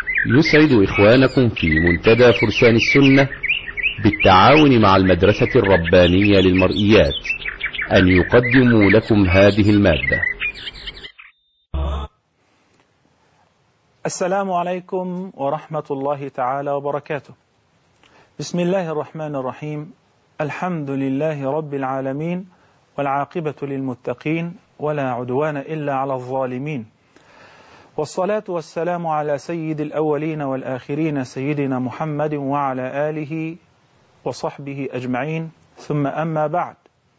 يسعد إخوانكم في منتدى فرسان السنة بالتعاون مع المدرسة الربانية للمرئيات أن يقدموا لكم هذه المادة. السلام عليكم ورحمة الله تعالى وبركاته. بسم الله الرحمن الرحيم. الحمد لله رب العالمين، والعاقبة للمتقين، ولا عدوان إلا على الظالمين، والصلاة والسلام على سيد الأولين والآخرين سيدنا محمد وعلى آله وصحبه أجمعين، ثم أما بعد.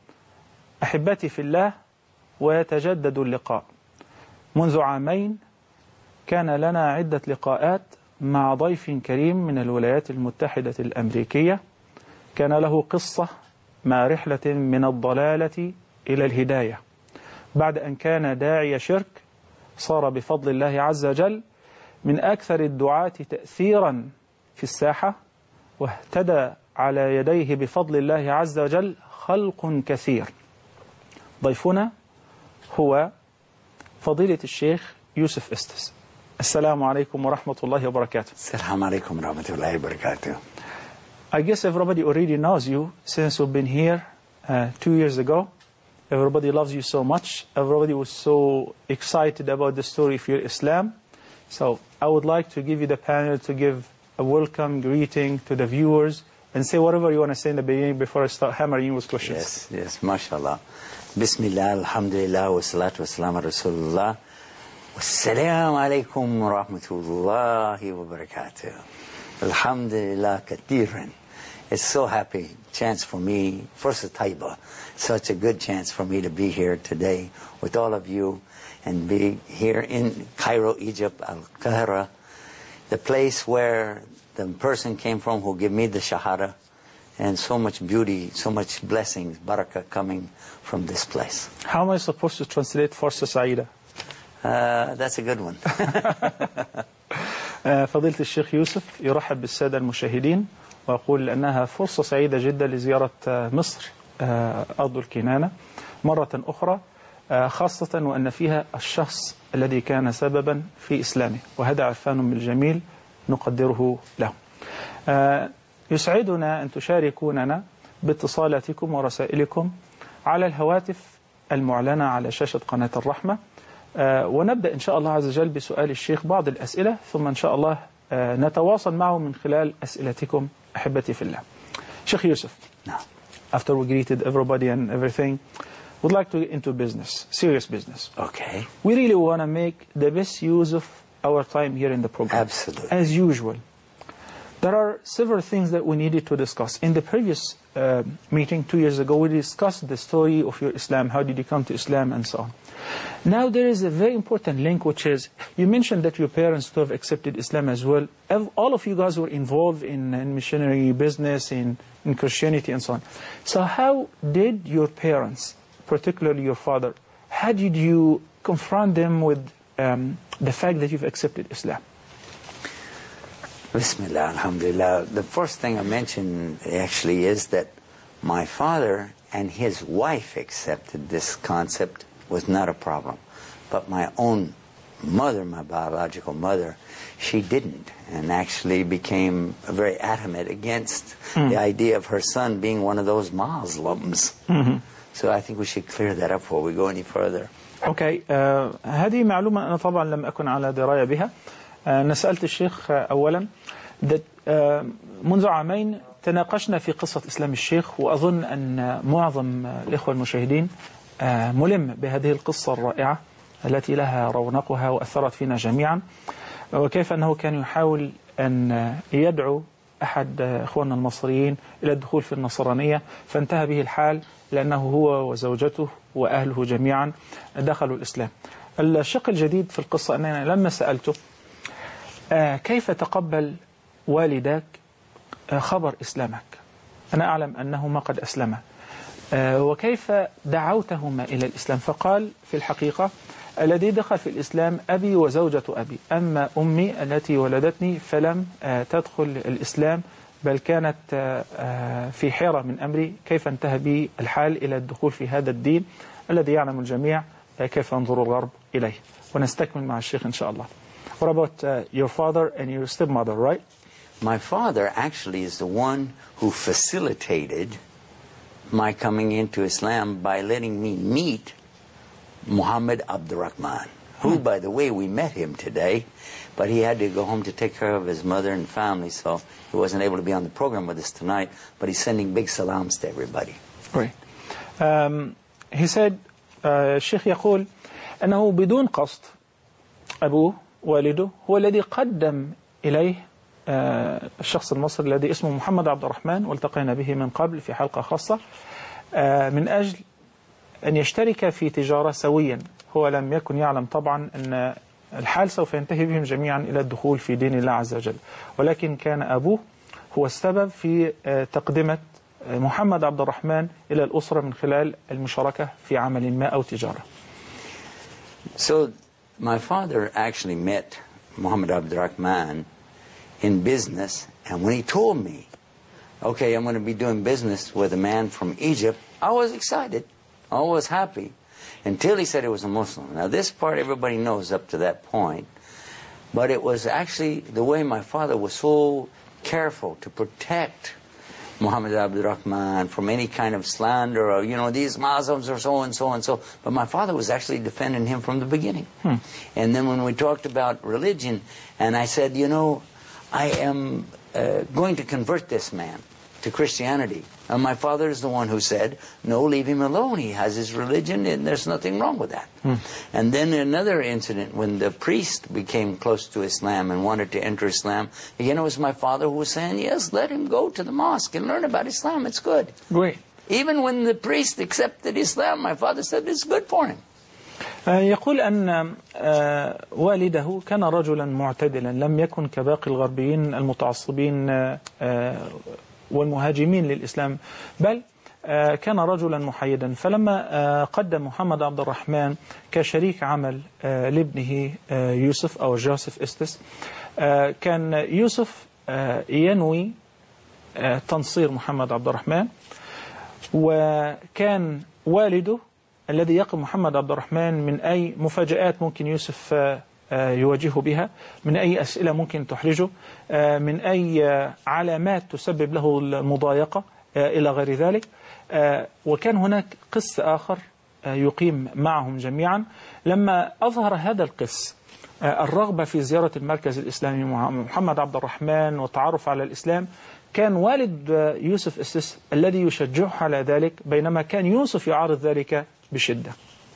أحبتي في الله، ويتجدد اللقاء. منذ عامين كان لنا عدة لقاءات مع ضيف كريم من الولايات المتحدة الأمريكية، كان له قصة مع رحلة من الضلالة إلى الهداية. بعد أن كان داعي شرك صار بفضل الله عز وجل من أكثر الدعاة تأثيرا في الساحة، واهتدى على يديه بفضل الله عز وجل خلق كثير. ضيفنا هو فضيلة الشيخ يوسف إستس. السلام عليكم ورحمة الله وبركاته. السلام عليكم ورحمة الله وبركاته. I guess everybody already knows you since we've been here 2 years ago. Everybody loves you so much. Everybody was so excited about the story of your Islam. So I would like to give you the panel to give a welcome greeting to the viewers and say whatever you want to say in the beginning before I start hammering you with questions. Yes, mashallah. Bismillah, alhamdulillah, wa salatu wa salam ala rasulullah. Wassalamu alaikum wa rahmatullahi wa barakatuh. Alhamdulillah kathiran. It's so happy chance for me, first of Taiba, such a good chance for me to be here today with all of you and be here in Cairo, Egypt, Al-Qahira, the place where the person came from who gave me the Shahada, and so much beauty, so much blessings, barakah coming from this place. How am I supposed to translate Farsa Saida? That's a good one. فضيلة الشيخ يوسف يرحب بالسادة المشاهدين وأقول أنها فرصة سعيدة جدا لزيارة مصر أرض الكنانة مرة أخرى، خاصة وأن فيها الشخص الذي كان سببا في إسلامه، وهذا عرفان بالجميل نقدره له. يسعدنا أن تشاركوننا باتصالاتكم ورسائلكم على الهواتف المعلنة على شاشة قناة الرحمة، ونبدأ إن شاء الله عز وجل بسؤال الشيخ بعض الأسئلة، ثم إن شاء الله نتواصل معه من خلال أسئلتكم أحبتي في الله. Sheikh Yusuf, after we greeted everybody and everything, we'd like to get into business, serious business. Okay. We really want to make the best use of our time here in the program. Absolutely. As usual. There are several things that we needed to discuss. In the previous meeting 2 years ago, we discussed the story of your Islam, how did you come to Islam, and so on. Now there is a very important link, which is, you mentioned that your parents too have accepted Islam as well. All of you guys were involved in missionary business, in Christianity and so on. So how did your parents, particularly your father, how did you confront them with the fact that you've accepted Islam? Bismillah, alhamdulillah. The first thing I mentioned actually is that my father and his wife accepted this concept, was not a problem. But my own mother, my biological mother, she didn't, and actually became very adamant against the idea of her son being one of those Muslims. So I think we should clear that up before we go any further. Okay. هذه معلومة أنا طبعا لم أكن على دراية بها. أنا سألت الشيخ أولا منذ عامين تناقشنا في قصة إسلام الشيخ، وأظن أن معظم الإخوة المشاهدين ملم بهذه القصة الرائعة التي لها رونقها وأثرت فينا جميعا، وكيف أنه كان يحاول أن يدعو أحد إخواننا المصريين إلى الدخول في النصرانية، فانتهى به الحال لأنه هو وزوجته وأهله جميعا دخلوا الإسلام. الشق الجديد في القصة أننا لما سألته كيف تقبل والدك خبر إسلامك، أنا أعلم أنهما قد أسلما، وكيف دعوتهما إلى الإسلام، فقال في الحقيقة الذي دخل في الإسلام أبي وزوجة أبي، أما أمي التي ولدتني فلم تدخل الإسلام، بل كانت في حيرة من أمري كيف انتهى بي الحال إلى الدخول في هذا الدين الذي يعلم الجميع كيف ينظر الغرب إليه. ونستكمل مع الشيخ إن شاء الله. What about your father and your stepmother, right? My father actually is the one who facilitated my coming into Islam by letting me meet Muhammad Abdurrahman, who, by the way, we met him today, but he had to go home to take care of his mother and family, so he wasn't able to be on the program with us tonight, but he's sending big salams to everybody. Great. He said, الشيخ يقول أنه بدون قصد أبوه والده هو الذي قدم إليه الشخص المصري الذي اسمه محمد عبد الرحمن، والتقينا به من قبل في حلقة خاصة، من أجل أن يشترك في تجارة سويا. هو لم يكن يعلم طبعا أن الحال سوف ينتهي بهم جميعا إلى الدخول في دين الله عز وجل، ولكن كان أبوه هو السبب في تقدمة محمد عبد الرحمن إلى الأسرة من خلال المشاركة في عمل ما أو تجارة. So my father actually met Muhammad Abdurrahman in business, and when he told me, okay, I'm going to be doing business with a man from Egypt, I was excited. I was happy until he said he was a Muslim. Now this part everybody knows up to that point, but it was actually the way my father was so careful to protect Muhammad Abdurrahman from any kind of slander or, these Muslims are so and so and so. But my father was actually defending him from the beginning. And then when we talked about religion, and I said, I am going to convert this man to Christianity. And my father is the one who said, no, leave him alone. He has his religion and there's nothing wrong with that. And then another incident when the priest became close to Islam and wanted to enter Islam, again it was my father who was saying, yes, let him go to the mosque and learn about Islam. It's good. Great. Even when the priest accepted Islam, my father said it's good for him. يقول أن والده كان رجلا معتدلا، لم يكن كباقي الغربيين المتعصبين والمهاجمين للإسلام، بل كان رجلا محايدا. فلما قدم محمد عبد الرحمن كشريك عمل لابنه يوسف أو جوزيف إستس، كان يوسف ينوي تنصير محمد عبد الرحمن، وكان والده الذي يقي محمد عبد الرحمن من أي مفاجآت ممكن يوسف يواجهه بها، من أي أسئلة ممكن تحرجه، من أي علامات تسبب له المضايقة إلى غير ذلك. وكان هناك قس آخر يقيم معهم جميعا. لما أظهر هذا القس الرغبة في زيارة المركز الإسلامي محمد عبد الرحمن والتعرف على الإسلام، كان والد يوسف إستس الذي يشجعه على ذلك، بينما كان يوسف يعارض ذلك بشدة.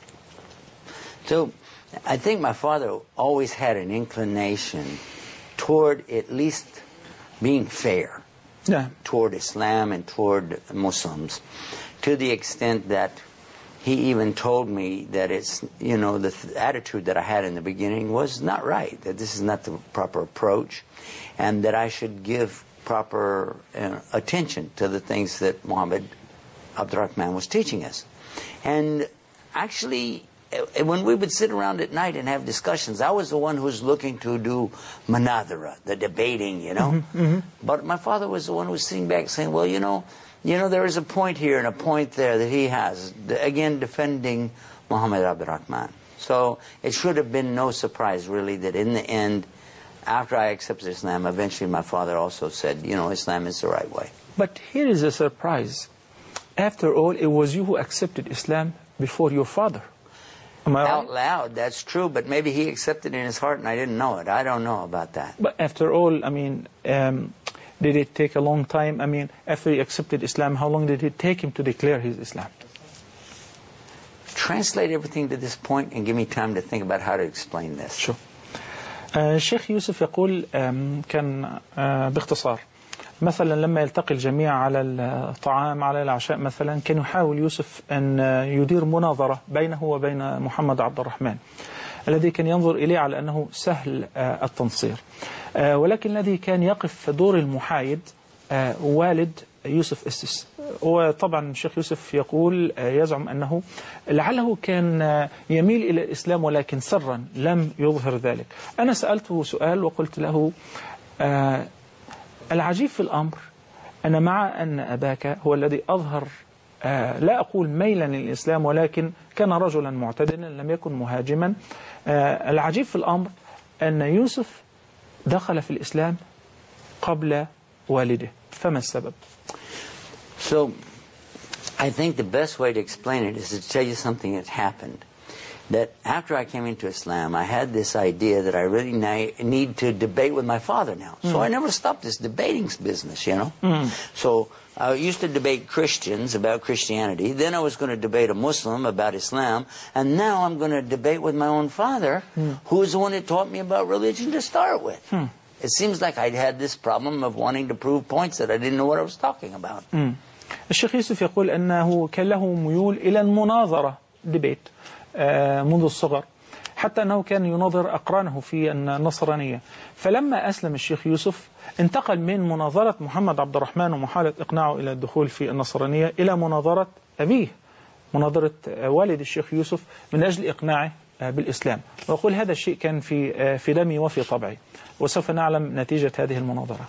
So I think my father always had an inclination toward at least being fair toward Islam and toward Muslims, to the extent that he even told me that it's, the attitude that I had in the beginning was not right, that this is not the proper approach, and that I should give proper attention to the things that Muhammad Abdurrahman was teaching us. And actually, when we would sit around at night and have discussions, I was the one who was looking to do manadhara, the debating, But my father was the one who was sitting back saying, well, there is a point here and a point there that he has, again, defending Muhammad Abdurrahman. So it should have been no surprise, really, that in the end, after I accepted Islam, eventually my father also said, Islam is the right way. But here is a surprise. After all, it was you who accepted Islam before your father. Am I Out right? loud, that's true, but maybe he accepted it in his heart and I didn't know it. I don't know about that. But after all, did it take a long time? After he accepted Islam, how long did it take him to declare his Islam? Translate everything to this point and give me time to think about how to explain this. Sure. الشيخ يوسف يقول كان باختصار، مثلا لما يلتقي الجميع على الطعام على العشاء مثلا، كان يحاول يوسف أن يدير مناظرة بينه وبين محمد عبد الرحمن الذي كان ينظر إليه على أنه سهل التنصير، ولكن الذي كان يقف دور المحايد والد يوسف إستس. وطبعا الشيخ يوسف يقول يزعم أنه لعله كان يميل إلى الإسلام ولكن سرا لم يظهر ذلك. أنا سألته سؤال وقلت له العجيب في الأمر أن مع أن أباك هو الذي أظهر لا أقول ميلا للإسلام ولكن كان رجلا معتدلا لم يكن مهاجما، العجيب في الأمر أن يوسف دخل في الإسلام قبل والده، فما السبب؟ So, I think the best way to explain it is to tell you something that happened. That after I came into Islam, I had this idea that I really need to debate with my father now. So I never stopped this debating business, you know. So I used to debate Christians about Christianity. Then I was going to debate a Muslim about Islam. And now I'm going to debate with my own father, who is the one that taught me about religion to start with. It seems like I had this problem of wanting to prove points that I didn't know what I was talking about. الشيخ يوسف يقول أنه كان له ميول إلى المناظرة ديبيت منذ الصغر، حتى أنه كان يناظر أقرانه في النصرانية. فلما أسلم الشيخ يوسف انتقل من مناظرة محمد عبد الرحمن ومحاولة إقناعه إلى الدخول في النصرانية إلى مناظرة أبيه، مناظرة والد الشيخ يوسف من أجل إقناعه بالإسلام. وأقول هذا الشيء كان في دمي وفي طبعي، وسوف نعلم نتيجة هذه المناظرة.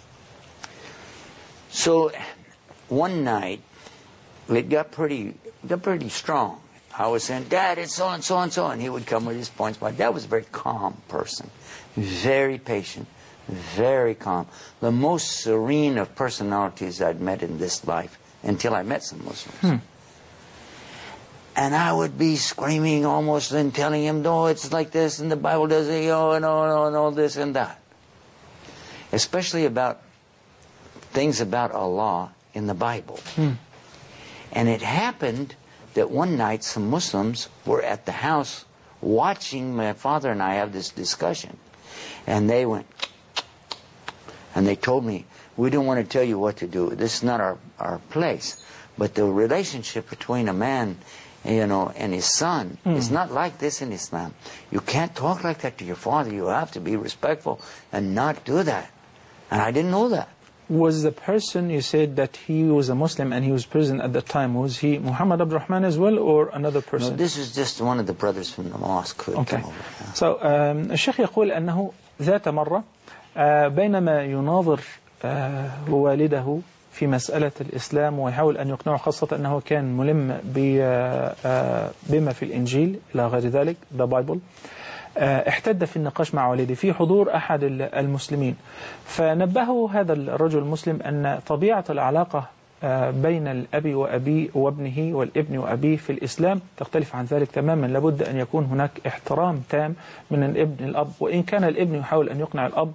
So one night it got pretty strong. I was saying, Dad, it's so and so and so, and he would come with his points. My dad was a very calm person, very patient, very calm. The most serene of personalities I'd met in this life until I met some Muslims. And I would be screaming almost and telling him, no, it's like this, and the Bible does it, no, this and that. Especially about things about Allah in the Bible. And it happened that one night some Muslims were at the house watching my father and I have this discussion. And they went, and they told me, we don't want to tell you what to do. This is not our place. But the relationship between a man, and his son is not like this in Islam. You can't talk like that to your father. You have to be respectful and not do that. And I didn't know that. Was the person you said that he was a Muslim and he was present at the time, was he Muhammad Abdul Rahman as well or another person? No, this is just one of the brothers from the mosque who had come over. So, الشيخ يقول أنه ذات مرة بينما يناظر والده في مسألة الإسلام ويحاول أن يقنعه، خاصة أنه كان ملم بما في الإنجيل إلى غير ذلك the Bible، احتد في النقاش مع والده في حضور أحد المسلمين. فنبهه هذا الرجل المسلم أن طبيعة العلاقة بين الأب وأبيه وابنه والابن وأبيه في الإسلام تختلف عن ذلك تماما. لابد أن يكون هناك احترام تام من الابن الأب، وإن كان الابن يحاول أن يقنع الأب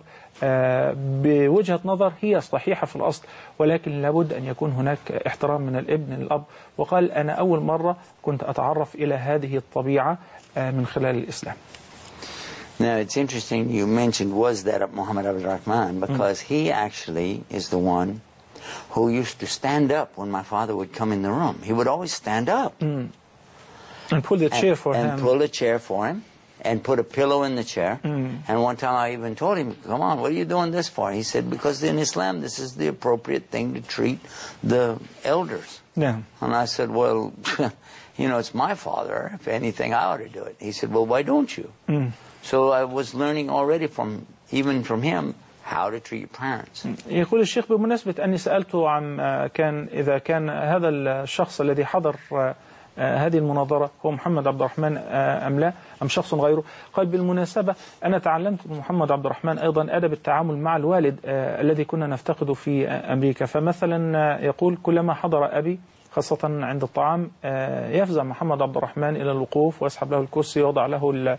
بوجهة نظر هي صحيحة في الأصل، ولكن لابد أن يكون هناك احترام من الابن الأب. وقال أنا أول مرة كنت أتعرف إلى هذه الطبيعة من خلال الإسلام. Now, it's interesting you mentioned was that of Muhammad Abdul Rahman, because he actually is the one who used to stand up when my father would come in the room. He would always stand up. And pull the chair for him. And pull a chair for him and put a pillow in the chair. And one time I even told him, come on, what are you doing this for? He said, because in Islam this is the appropriate thing to treat the elders. Yeah. And I said, well, it's my father. If anything, I ought to do it. He said, well, why don't you? So I was learning already even from him how to treat your parents. يقول الشيخ بمناسبة أني سألته عن إذا كان هذا الشخص الذي حضر هذه المناظرة هو محمد عبد الرحمن أم لا أم شخص غيره، قال بالمناسبة أنا تعلمت من محمد عبد الرحمن أيضا أدب التعامل مع الوالد الذي كنا نفتقده في أمريكا. فمثلا يقول كلما حضر أبي خاصة عند الطعام يفزع محمد عبد الرحمن إلى الوقوف ويسحب له الكرسي ويوضع له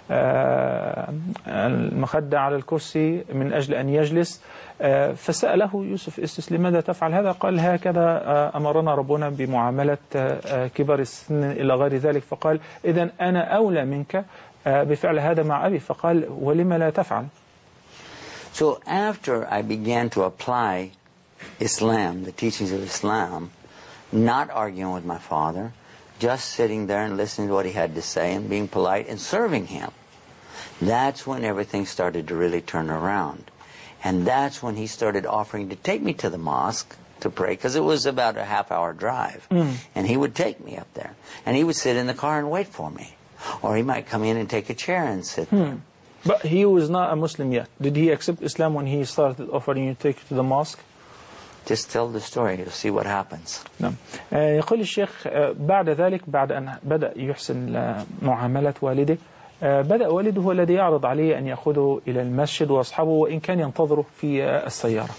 المخدة على الكرسي من أجل أن يجلس. فسأله يوسف إستس لماذا تفعل هذا؟ قال هكذا أمرنا ربنا بمعاملة كبار السن إلى غير ذلك. فقال إذن أنا أولى منك بفعل هذا مع أبي. فقال ولما لا تفعل؟ So after I began to apply Islam, the teachings of Islam, not arguing with my father, just sitting there and listening to what he had to say and being polite and serving him, that's when everything started to really turn around. And that's when he started offering to take me to the mosque to pray, because it was about a half-hour drive. And he would take me up there. And he would sit in the car and wait for me. Or he might come in and take a chair and sit there. But he was not a Muslim yet. Did he accept Islam when he started offering you to take you to the mosque? Just tell the story, you'll see what happens. نعم. يقول الشيخ بعد ذلك بعد أن بدأ يحسن معاملة والده بدأ والده هو الذي يعرض عليه أن يأخذه إلى المسجد وأصحابه وإن كان ينتظره في السيارة.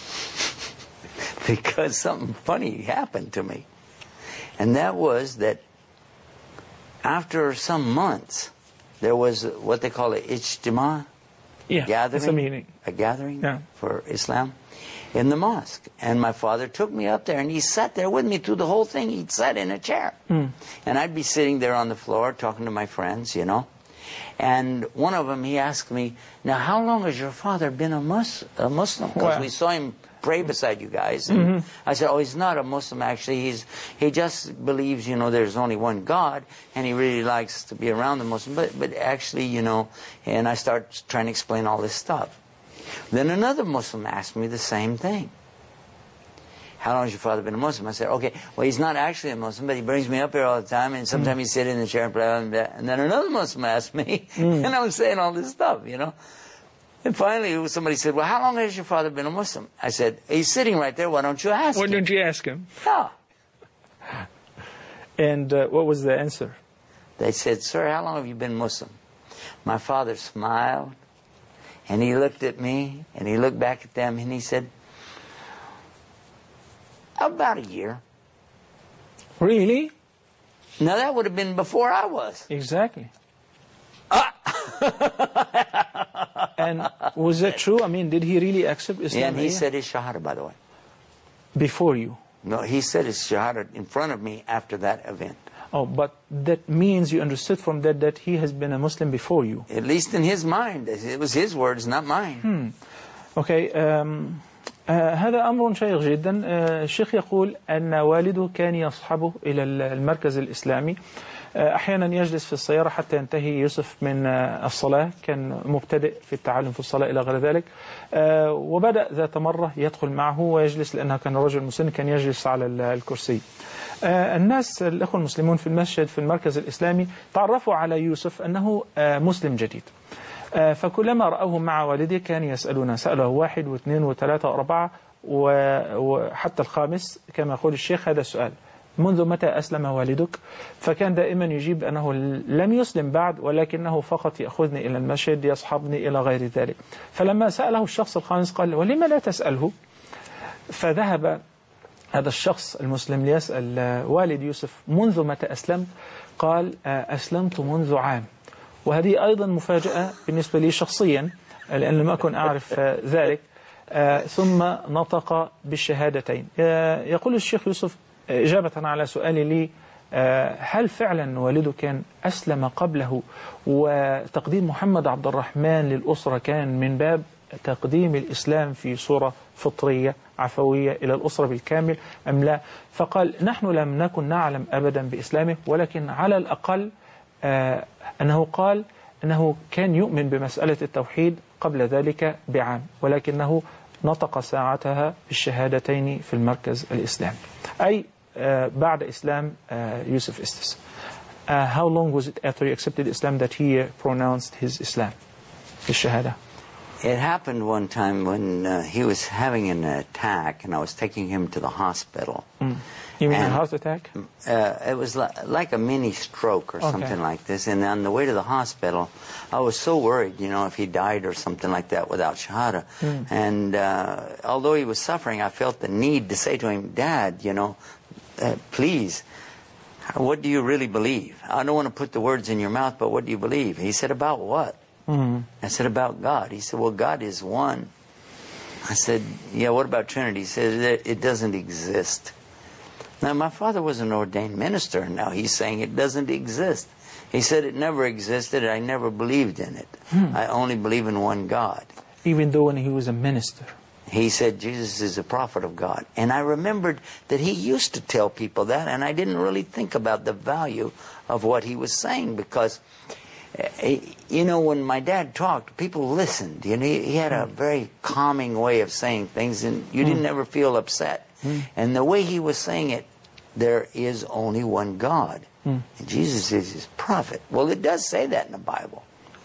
Because something funny happened to me. And that was that after some months, there was what they call an ijtima, it's a meeting. A gathering for Islam in the mosque. And my father took me up there and he sat there with me through the whole thing. He sat in a chair. And I'd be sitting there on the floor talking to my friends, you know. And one of them, he asked me, now how long has your father been a Muslim? Because we saw him pray beside you guys. And I said, oh, he's not a Muslim actually. He just believes, you know, there's only one God, and he really likes to be around the Muslim. But actually, you know, and I start trying to explain all this stuff. Then another Muslim asked me the same thing. How long has your father been a Muslim? I said, okay, well, he's not actually a Muslim, but he brings me up here all the time, and sometimes he sit in the chair and blah, blah, blah. And then another Muslim asked me, and I was saying all this stuff, you know. And finally, somebody said, well, how long has your father been a Muslim? I said, he's sitting right there. Why don't you ask him? Why don't you ask him? Yeah. And what was the answer? They said, sir, how long have you been Muslim? My father smiled, and he looked at me, and he looked back at them, and he said, about a year. Really? Now, that would have been before I was. Exactly. And was that true? I mean, did he really accept Islam? Yeah, and he said his shahada, by the way. Before you? No, he said his shahada in front of me after that event. Oh, but that means you understood from that he has been a Muslim before you. At least in his mind. It was his words, not mine. Okay. هذا أمر شيق جدا. الشيخ يقول أن والده كان يصحبه إلى المركز الإسلامي. أحيانا يجلس في السيارة حتى ينتهي يوسف من الصلاة، كان مبتدئ في التعلم في الصلاة إلى غير ذلك. وبدأ ذات مرة يدخل معه ويجلس، لأنه كان رجل مسن كان يجلس على الكرسي. الناس الأخوة المسلمون في المسجد في المركز الإسلامي تعرفوا على يوسف أنه مسلم جديد، فكلما رأوه مع والده كان يسألونه، سأله 1 و2 و3 و4 وحتى الخامس كما يقول الشيخ هذا السؤال: منذ متى أسلم والدك؟ فكان دائما يجيب أنه لم يسلم بعد، ولكنه فقط يأخذني إلى المسجد يصحبني إلى غير ذلك. فلما سأله الشخص الخامس قال: ولما لا تسأله؟ فذهب هذا الشخص المسلم ليسأل والد يوسف: منذ متى أسلمت؟ قال: أسلمت منذ عام. وهذه أيضا مفاجأة بالنسبة لي شخصيا، لأن لم أكن أعرف ذلك. ثم نطق بالشهادتين. يقول الشيخ يوسف إجابة على سؤالي لي: هل فعلا والده كان أسلم قبله وتقديم محمد عبد الرحمن للأسرة كان من باب تقديم الإسلام في صورة فطرية عفوية إلى الأسرة بالكامل أم لا؟ فقال: نحن لم نكن نعلم أبدا بإسلامه، ولكن على الأقل أنه قال أنه كان يؤمن بمسألة التوحيد قبل ذلك بعام، ولكنه نطق ساعتها بالشهادتين في المركز الإسلامي، أي بعد إسلام يوسف إستس. How long was it after he accepted Islam that he pronounced his Islam, his shahada? It happened one time when he was having an attack and I was taking him to the hospital. You mean a heart attack? It was like a mini stroke or something like this. And on the way to the hospital, I was so worried, you know, if he died or something like that without shahada. And although he was suffering, I felt the need to say to him, Dad, you know, please, what do you really believe? I don't want to put the words in your mouth, but what do you believe? He said, about what? I said, about God. He said, well, God is one. I said, yeah, what about Trinity? He said, it doesn't exist. Now, my father was an ordained minister, and now he's saying it doesn't exist. He said it never existed, I never believed in it. I only believe in one God. Even though when he was a minister? He said Jesus is a prophet of God. And I remembered that he used to tell people that, and I didn't really think about the value of what he was saying, because, you know, when my dad talked, people listened. You know, he had a very calming way of saying things, and you didn't ever feel upset. And the way he was saying it, there is only one God. And Jesus is his prophet. Well, it does say that in the Bible.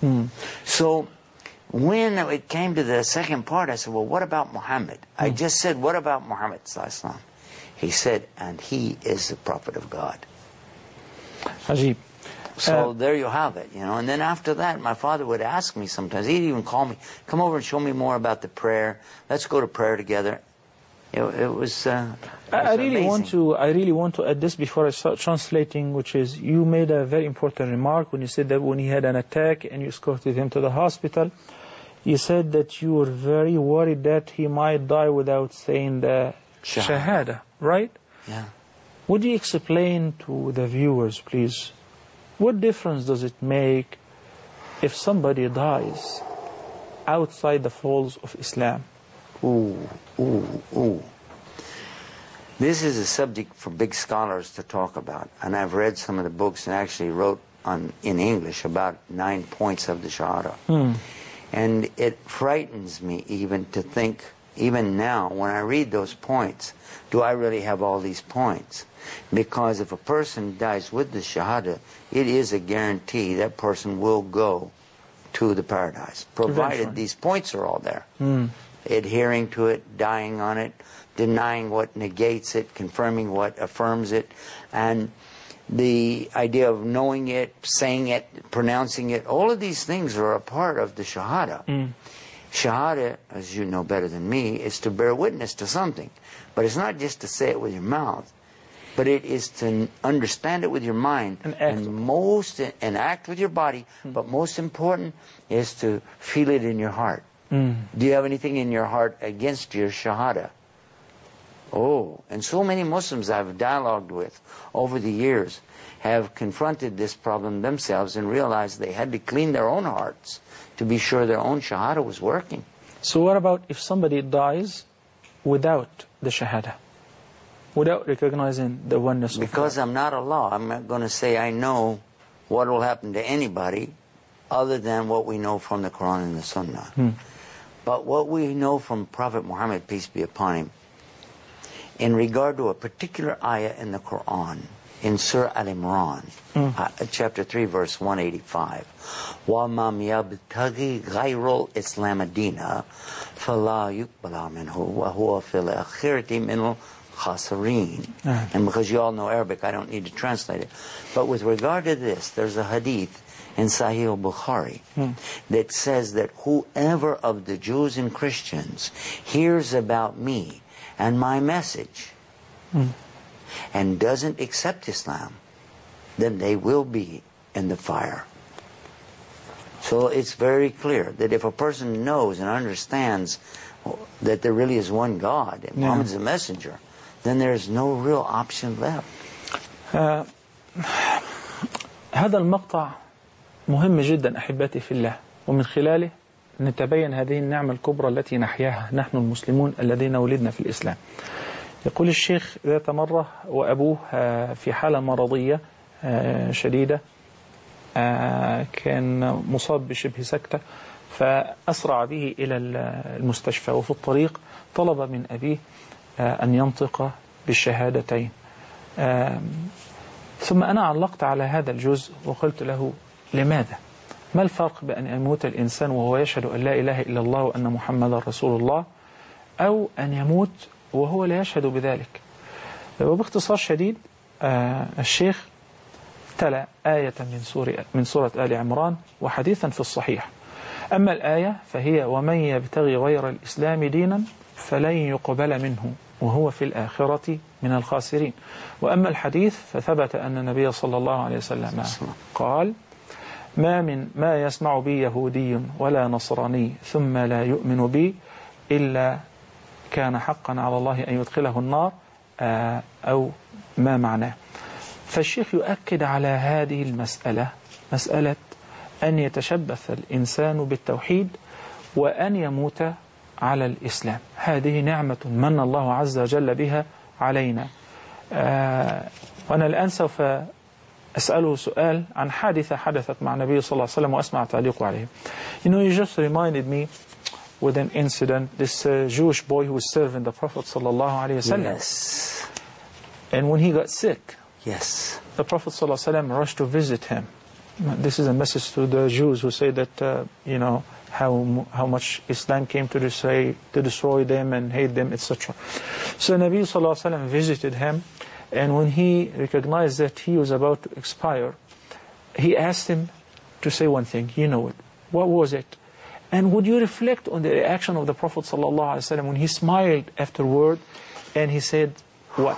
So when it came to the second part, I said, well, what about Muhammad? I just said, what about Muhammad? He said, and he is the prophet of God. عجيب. So there you have it, And then after that, my father would ask me sometimes. He'd even call me, come over and show me more about the prayer. Let's go to prayer together. It was I really want to add this before I start translating, which is you made a very important remark when you said that when he had an attack and you escorted him to the hospital. You said that you were very worried that he might die without saying the Shahada, right? Yeah. Would you explain to the viewers, please, what difference does it make if somebody dies outside the folds of Islam? Ooh. This is a subject for big scholars to talk about. And I've read some of the books and actually wrote in English about 9 points of the Shahada. And it frightens me even to think, even now, when I read those points, do I really have all these points? Because if a person dies with the Shahada, it is a guarantee that person will go to the paradise, provided these points are all there. Adhering to it, dying on it, denying what negates it, confirming what affirms it, and the idea of knowing it, saying it, pronouncing it, all of these things are a part of the Shahada. Shahada, as you know better than me, is to bear witness to something. But it's not just to say it with your mouth, but it is to understand it with your mind and act with your body, but most important is to feel it in your heart. Do you have anything in your heart against your Shahada? And so many Muslims I've dialogued with over the years have confronted this problem themselves and realized they had to clean their own hearts to be sure their own Shahada was working. So what about if somebody dies without the Shahada, without recognizing the oneness of God? Because I'm not Allah, I'm not going to say I know what will happen to anybody other than what we know from the Quran and the Sunnah. But what we know from Prophet Muhammad, peace be upon him, in regard to a particular ayah in the Quran, in Surah Al-Imran, chapter 3, verse 185, وَمَا يَبْتَغِي غَيْرُ الْإِسْلَامَ دِينًا فَلَا يُقْبَلَ مِنْهُ وَهُوَ فِي الْآخِرَةِ مِنَ الْخَاسِرِينَ. And because you all know Arabic, I don't need to translate it. But with regard to this, there's a hadith in Sahih al-Bukhari that says that whoever of the Jews and Christians hears about me and my message and doesn't accept Islam, then they will be in the fire. So it's very clear that if a person knows and understands that there really is one God and Muhammad's a messenger, then there's no real option left. هذا المقطع مهم جدا أحبتي في الله، ومن خلاله نتبين هذه النعمة الكبرى التي نحياها نحن المسلمون الذين ولدنا في الإسلام. يقول الشيخ ذات مرة وأبوه في حالة مرضية شديدة، كان مصاب بشبه سكتة، فأسرع به إلى المستشفى، وفي الطريق طلب من أبيه أن ينطق بالشهادتين. ثم أنا علقت على هذا الجزء وقلت له: لماذا؟ ما الفرق بأن يموت الإنسان وهو يشهد أن لا إله إلا الله وأن محمد رسول الله، أو أن يموت وهو لا يشهد بذلك؟ وباختصار شديد الشيخ تلا آية من سورة آل عمران وحديثا في الصحيح. أما الآية فهي: ومن يبتغي غير الإسلام دينا فلن يقبل منه وهو في الآخرة من الخاسرين. وأما الحديث فثبت أن النبي صلى الله عليه وسلم قال: ما يسمع بي يهودي ولا نصراني ثم لا يؤمن بي إلا كان حقا على الله أن يدخله النار، أو ما معناه. فالشيخ يؤكد على هذه المسألة، مسألة أن يتشبث الإنسان بالتوحيد وأن يموت على الإسلام. هذه نعمة من الله عز وجل بها علينا. وأنا الآن سوف أسأله سؤال عن حادثة حدثت مع النبي صلى الله عليه وسلم وأسمع تعليقه عليه. You just reminded me with an incident, this Jewish boy who was serving the Prophet sallallahu alaihi wasallam. Yes. And when he got sick, yes, the Prophet sallallahu alaihi wasallam rushed to visit him. This is a message to the Jews who say that how much Islam came to destroy them and hate them, etc. So Nabi sallallahu alaihi wasallam visited him, and when he recognized that he was about to expire, he asked him to say one thing. You know it. What was it? And would you reflect on the reaction of the Prophet ﷺ when he smiled afterward and he said, what?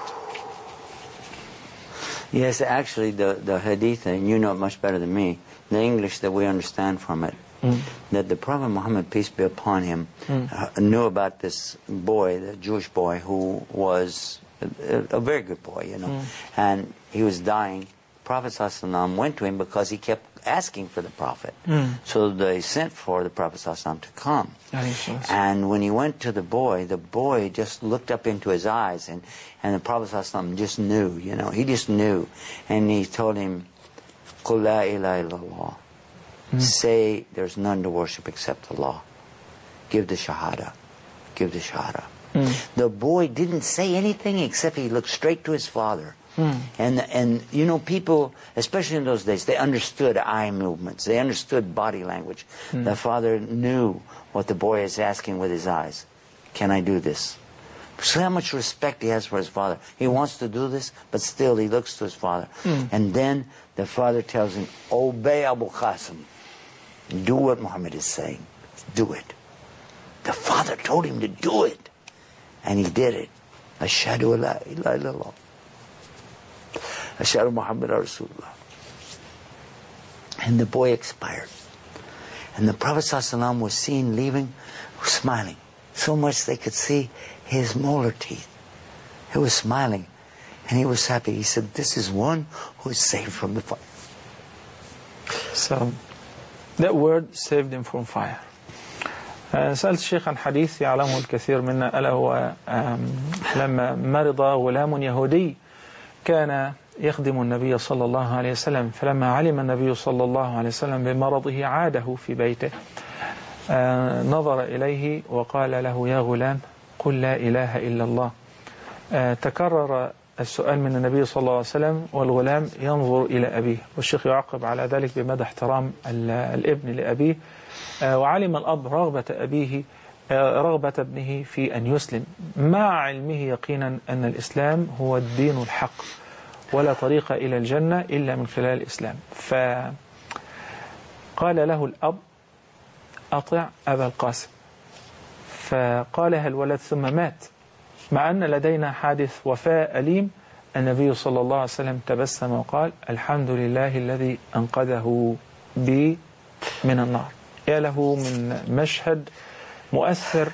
Yes, actually the hadith, and you know it much better than me, the English that we understand from it, that the Prophet Muhammad, peace be upon him, knew about this boy, the Jewish boy, who was a very good boy, you know, and he was dying. Prophet ﷺ went to him because he kept asking for the Prophet. So they sent for the Prophet ﷺ to come. And when he went to the boy just looked up into his eyes, and the Prophet ﷺ just knew, you know, he just knew. And he told him, قُلْ لَا إِلَهَ إِلَّا اللَّهِ. Say there's none to worship except Allah. Give the shahada. Give the shahada. The boy didn't say anything except he looked straight to his father. And you know, people, especially in those days, they understood eye movements. They understood body language. The father knew what the boy is asking with his eyes. Can I do this? See how much respect he has for his father. He wants to do this, but still he looks to his father. And then the father tells him, obey Abu Qasim. Do what Muhammad is saying. Do it. The father told him to do it. And he did it. Ashhadu an la ilaha illallah. Ashhadu Muhammad Rasulullah. And the boy expired. And the Prophet ﷺ was seen leaving, smiling. So much they could see his molar teeth. He was smiling. And he was happy. He said, this is one who is saved from the fire. So, that word saved him from fire. سألت الشيخ عن حديث يعلمه الكثير منا، ألا هو لما مرض غلام يهودي كان يخدم النبي صلى الله عليه وسلم، فلما علم النبي صلى الله عليه وسلم بمرضه عاده في بيته، نظر إليه وقال له يا غلام قل لا إله إلا الله. تكرر السؤال من النبي صلى الله عليه وسلم والغلام ينظر إلى أبيه، والشيخ يعقب على ذلك بمدى احترام الابن لأبيه، وعلم الأب رغبة ابنه في أن يسلم مع علمه يقينا أن الإسلام هو الدين الحق ولا طريق إلى الجنة إلا من خلال الإسلام. فقال له الأب أطع أبا القاسم، فقالها الولد ثم مات، مع أن لدينا حادث وفاة أليم. النبي صلى الله عليه وسلم تبسم وقال الحمد لله الذي أنقذه بي من النار. يا له من مشهد مؤثر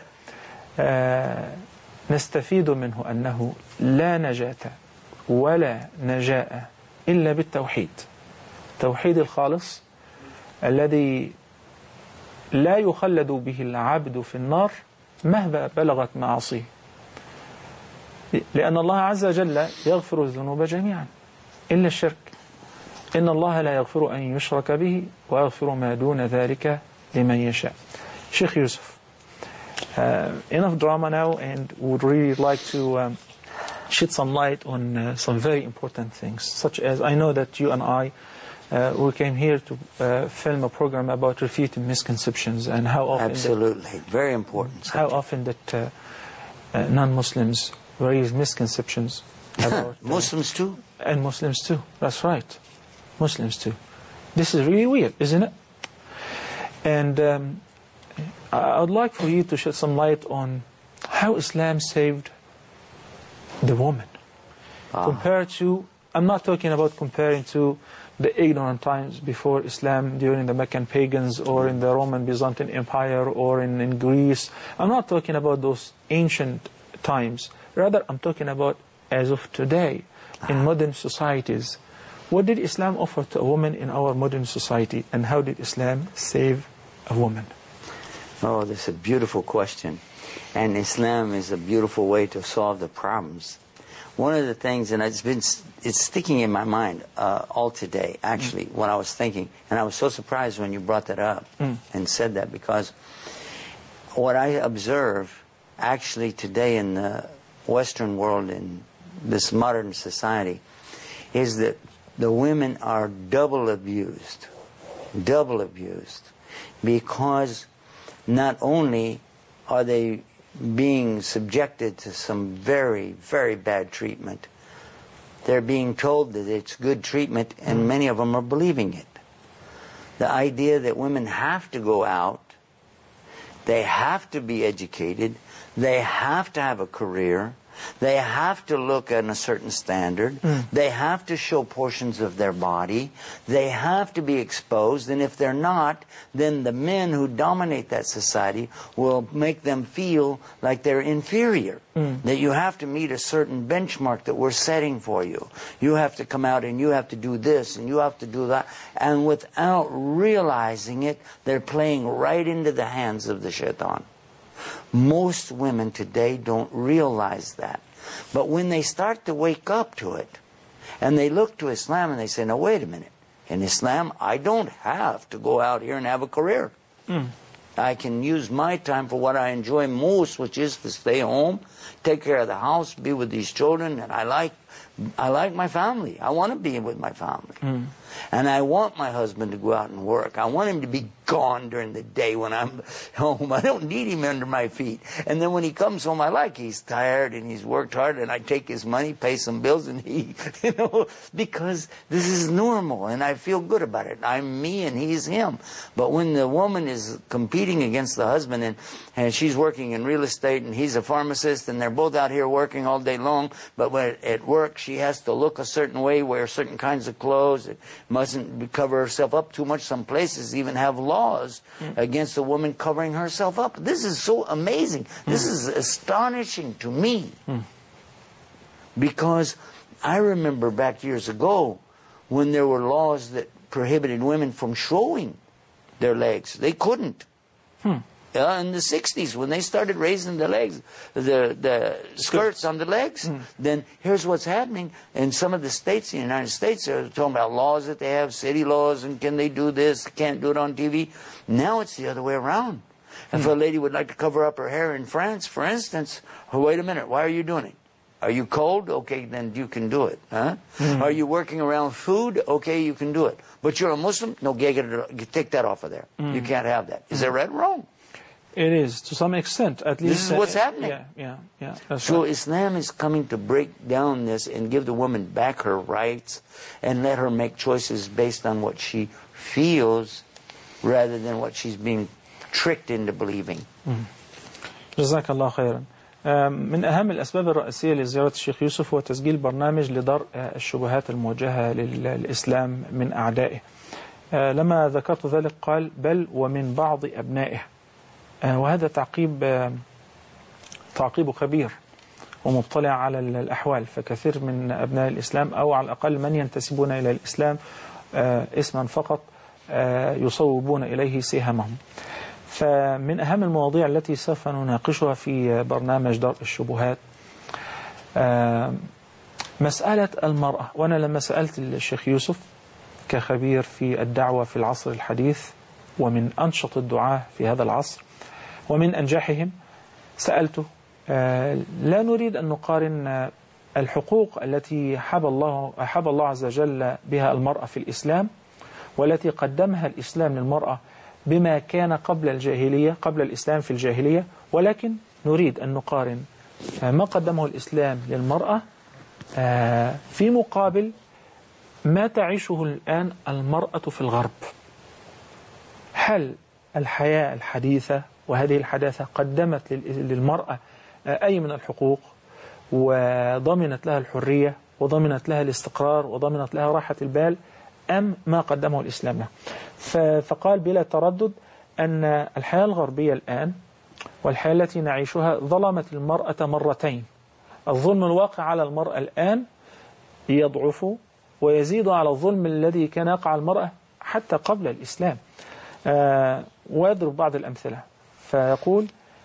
نستفيد منه أنه لا نجاة ولا نجاء إلا بالتوحيد، توحيد الخالص الذي لا يخلد به العبد في النار مهما بلغت معاصيه، لأن الله عز وجل يغفر الذنوب جميعا إلا الشرك. إن الله لا يغفر أن يشرك به ويغفر ما دون ذلك لمن يشاء. Sheikh Yusuf, enough drama now, and would really like to shed some light on some very important things, such as I know that you and I we came here to film a program about refuting misconceptions and how often absolutely very important subject. How often that non-Muslims raise misconceptions about Muslims too, and Muslims too. That's right, Muslims too. This is really weird, isn't it? And I would like for you to shed some light on how Islam saved the woman compared to, I'm not talking about comparing to the ignorant times before Islam during the Meccan pagans or in the Roman Byzantine Empire or in Greece. I'm not talking about those ancient times. Rather, I'm talking about as of today in modern societies. What did Islam offer to a woman in our modern society, and how did Islam save a woman? Oh, that's a beautiful question. And Islam is a beautiful way to solve the problems. One of the things, and it's sticking in my mind all today, actually, what I was thinking. And I was so surprised when you brought that up and said that, because what I observe actually today in the Western world, in this modern society, is that the women are double abused, because not only are they being subjected to some very, very bad treatment, they're being told that it's good treatment, and many of them are believing it. The idea that women have to go out, they have to be educated, they have to have a career, they have to look at a certain standard, they have to show portions of their body, they have to be exposed, and if they're not, then the men who dominate that society will make them feel like they're inferior. That you have to meet a certain benchmark that we're setting for you. You have to come out and you have to do this and you have to do that. And without realizing it, they're playing right into the hands of the shaitan. Most women today don't realize that. But when they start to wake up to it, and they look to Islam and they say, no, wait a minute. In Islam, I don't have to go out here and have a career. I can use my time for what I enjoy most, which is to stay home, take care of the house, be with these children, and I like my family. I want to be with my family. And I want my husband to go out and work. I want him to be gone during the day when I'm home. I don't need him under my feet. And then when he comes home, I like he's tired and he's worked hard, and I take his money, pay some bills, and he, because this is normal and I feel good about it. I'm me and he's him. But when the woman is competing against the husband and she's working in real estate and he's a pharmacist and they're both out here working all day long, but when at work she has to look a certain way, wear certain kinds of clothes, it mustn't cover herself up too much. Some places even have laws against a woman covering herself up. This is so amazing. This is astonishing to me. Because I remember back years ago when there were laws that prohibited women from showing their legs. They couldn't. In the 60s, when they started raising the legs, the skirts on the legs, then here's what's happening. In some of the states in the United States, they're talking about laws that they have, city laws, and can they do this, can't do it on TV. Now it's the other way around. If a lady would like to cover up her hair in France, for instance, wait a minute, why are you doing it? Are you cold? Okay, then you can do it. Huh? Are you working around food? Okay, you can do it. But you're a Muslim? No, take that off of there. You can't have that. Is that right or wrong? It is, to some extent, at least. This is what's happening. Yeah. So right. Islam is coming to break down this and give the woman back her rights and let her make choices based on what she feels rather than what she's being tricked into believing. جزاك الله خيرا. من أهم الأسباب الرئيسية لزيارة الشيخ يوسف هو تسجيل برنامج لدرء الشبهات الموجهة للإسلام من أعدائه. لما ذكرت ذلك قال بل ومن بعض أبنائه. وهذا تعقيب خبير ومطلع على الأحوال، فكثير من أبناء الإسلام أو على الأقل من ينتسبون إلى الإسلام اسما فقط يصوبون إليه سهمهم. فمن أهم المواضيع التي سوف نناقشها في برنامج درء الشبهات مسألة المرأة. وأنا لما سألت الشيخ يوسف كخبير في الدعوة في العصر الحديث ومن أنشط الدعاة في هذا العصر ومن أنجحهم، سألته لا نريد أن نقارن الحقوق التي حب الله عز وجل بها المرأة في الإسلام والتي قدمها الإسلام للمرأة بما كان قبل الجاهلية، قبل الإسلام في الجاهلية، ولكن نريد أن نقارن ما قدمه الإسلام للمرأة في مقابل ما تعيشه الآن المرأة في الغرب. هل الحياة الحديثة وهذه الحداثة قدمت للمرأة أي من الحقوق وضمنت لها الحرية وضمنت لها الاستقرار وضمنت لها راحة البال، أم ما قدمه الإسلام له؟ فقال بلا تردد أن الحياة الغربية الآن والحياة التي نعيشها ظلمت المرأة مرتين. الظلم الواقع على المرأة الآن يضعف ويزيد على الظلم الذي كان يقع المرأة حتى قبل الإسلام. ويضرب بعض الأمثلة فيقول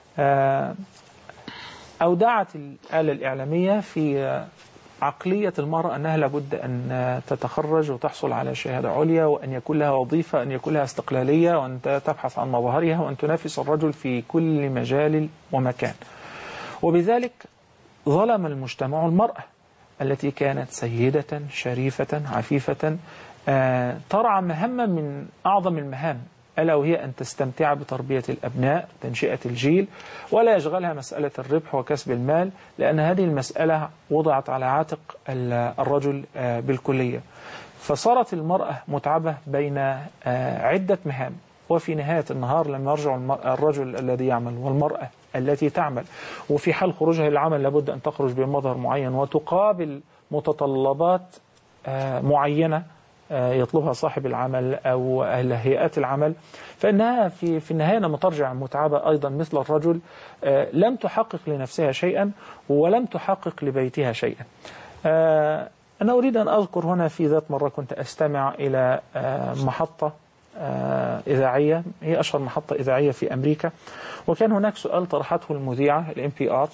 أودعت الآلة الإعلامية في عقلية المرأة أنها لابد أن تتخرج وتحصل على شهادة عليا وأن يكون لها وظيفة، أن يكون لها استقلالية، وأن تبحث عن مظهرها، وأن تنافس الرجل في كل مجال ومكان. وبذلك ظلم المجتمع المرأة التي كانت سيدة شريفة عفيفة ترعى مهمة من أعظم المهام، ألا وهي أن تستمتع بتربية الأبناء، تنشئة الجيل، ولا يشغلها مسألة الربح وكسب المال، لأن هذه المسألة وضعت على عاتق الرجل بالكلية. فصارت المرأة متعبة بين عدة مهام، وفي نهاية النهار لما يرجع الرجل الذي يعمل والمرأة التي تعمل، وفي حال خروجها للعمل لابد أن تخرج بمظهر معين وتقابل متطلبات معينة يطلبها صاحب العمل أو هيئات العمل، فإنها في النهاية لما ترجع متعبة أيضا مثل الرجل لم تحقق لنفسها شيئا ولم تحقق لبيتها شيئا. أنا أريد أن أذكر هنا في ذات مرة كنت أستمع إلى محطة إذاعية، هي أشهر محطة إذاعية في أمريكا، وكان هناك سؤال طرحته المذيعة NPR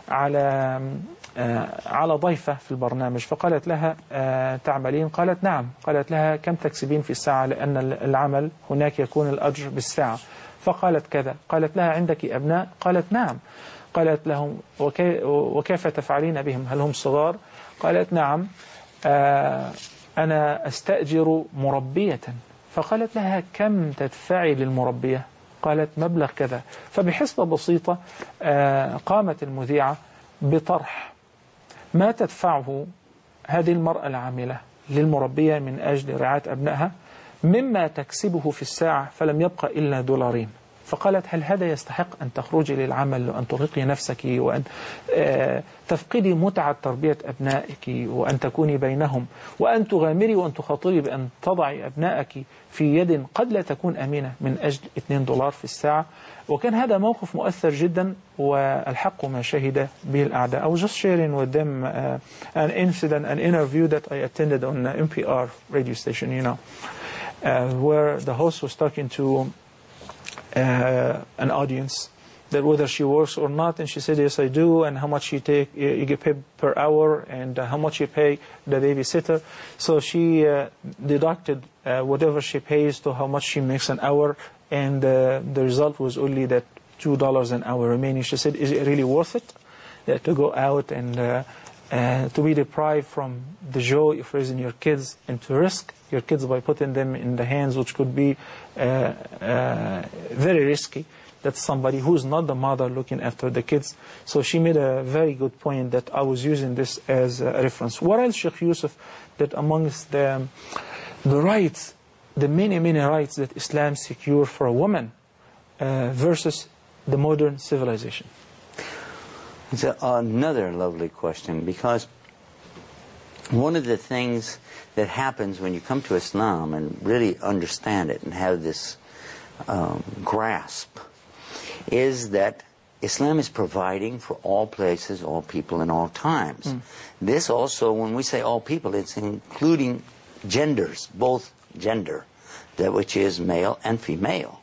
على ضيفة في البرنامج، فقالت لها تعملين؟ قالت نعم. قالت لها كم تكسبين في الساعة؟ لأن العمل هناك يكون الأجر بالساعة. فقالت كذا. قالت لها عندك أبناء؟ قالت نعم. قالت لهم وكيف تفعلين بهم؟ هل هم صغار؟ قالت نعم، أنا أستأجر مربية. فقالت لها كم تدفعي للمربية؟ قالت مبلغ كذا. فبحسبة بسيطة قامت المذيعة بطرح ما تدفعه هذه المرأة العاملة للمربية من أجل رعاية أبنائها مما تكسبه في الساعة، فلم يبقى إلا $2. فقالت هل هذا يستحق أن تخرجي للعمل وأن ترهقي نفسك وأن تفقدي متعة تربية أبنائك وأن تكوني بينهم وأن تغامري وأن تخاطري بأن تضعي أبنائك في يد قد لا تكون أمينة من أجل $2 في الساعة؟ وكان هذا موقف مؤثر جدا، والحق ما شهد به الأعداء. I was just sharing with them an incident, an interview that I attended on NPR radio station, where the host was talking to an audience that whether she works or not, and she said yes I do, and how much you get paid per hour, and how much you pay the babysitter. So she deducted whatever she pays to how much she makes an hour, and the result was only that $2 an hour remaining. She said, is it really worth it to go out and to be deprived from the joy of raising your kids and to risk your kids by putting them in the hands which could be very risky? That's somebody who's not the mother looking after the kids. So she made a very good point that I was using this as a reference. What else, Sheikh Yusuf, that amongst the rights, the many rights that Islam secure for a woman versus the modern civilization? It's another lovely question, because one of the things that happens when you come to Islam and really understand it and have this grasp is that Islam is providing for all places, all people, and all times. This also, when we say all people, it's including genders, both gender, that which is male and female.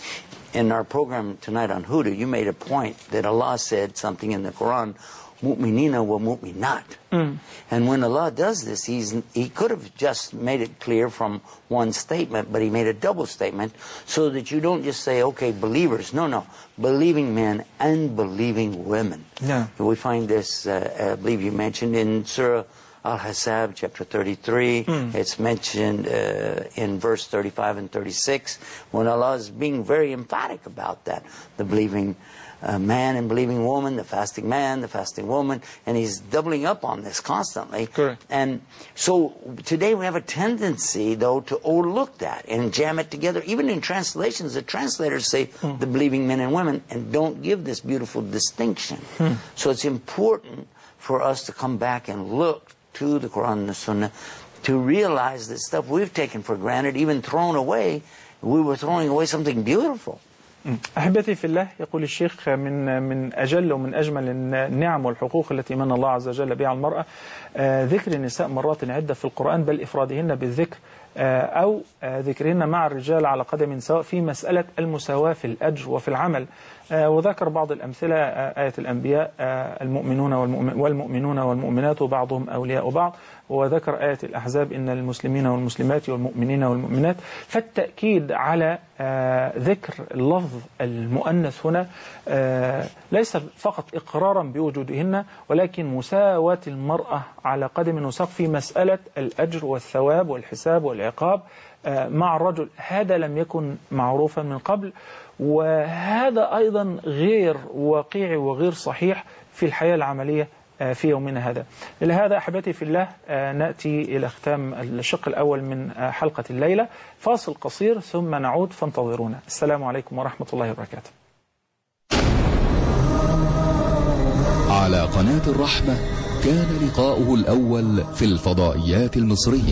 In our program tonight on Huda, you made a point that Allah said something in the Quran, mu'minina wa mu'minat. And when Allah does this, He could have just made it clear from one statement, but He made a double statement so that you don't just say, okay, believers. No, believing men and believing women. Yeah. We find this, I believe you mentioned in Surah Al-Hasab, chapter 33. It's mentioned in verse 35 and 36, when Allah is being very emphatic about that. The believing man and believing woman, the fasting man, the fasting woman, and He's doubling up on this constantly. Correct. And so today we have a tendency, though, to overlook that and jam it together. Even in translations, the translators say the believing men and women and don't give this beautiful distinction. So it's important for us to come back and look to the Quran and the Sunnah to realize that stuff we've taken for granted, even thrown away, we were throwing away something beautiful. أحبتي في الله، يقول الشيخ من أجل ومن أجمل النعم والحقوق التي من الله عز وجل بها على المرأة ذكر النساء مرات عدة في القرآن، بل إفرادهن بالذكر أو ذكرهن مع الرجال على قدم سواء في مسألة المساواة في الأجر وفي العمل. وذكر بعض الأمثلة آية الأنبياء المؤمنون والمؤمنات بعضهم أولياء بعض، وذكر آية الأحزاب إن المسلمين والمسلمات والمؤمنين والمؤمنات. فالتأكيد على ذكر اللفظ المؤنث هنا ليس فقط إقرارا بوجودهن، ولكن مساواة المرأة على قدم وساق في مسألة الأجر والثواب والحساب والعقاب مع الرجل. هذا لم يكن معروفا من قبل، وهذا أيضا غير واقعي وغير صحيح في الحياة العملية في يومنا هذا. لهذا أحبتي في الله نأتي إلى ختام الشق الأول من حلقة الليلة. فاصل قصير ثم نعود فانتظرونا. السلام عليكم ورحمة الله وبركاته. على قناة الرحمة كان لقاؤه الأول في الفضائيات المصرية.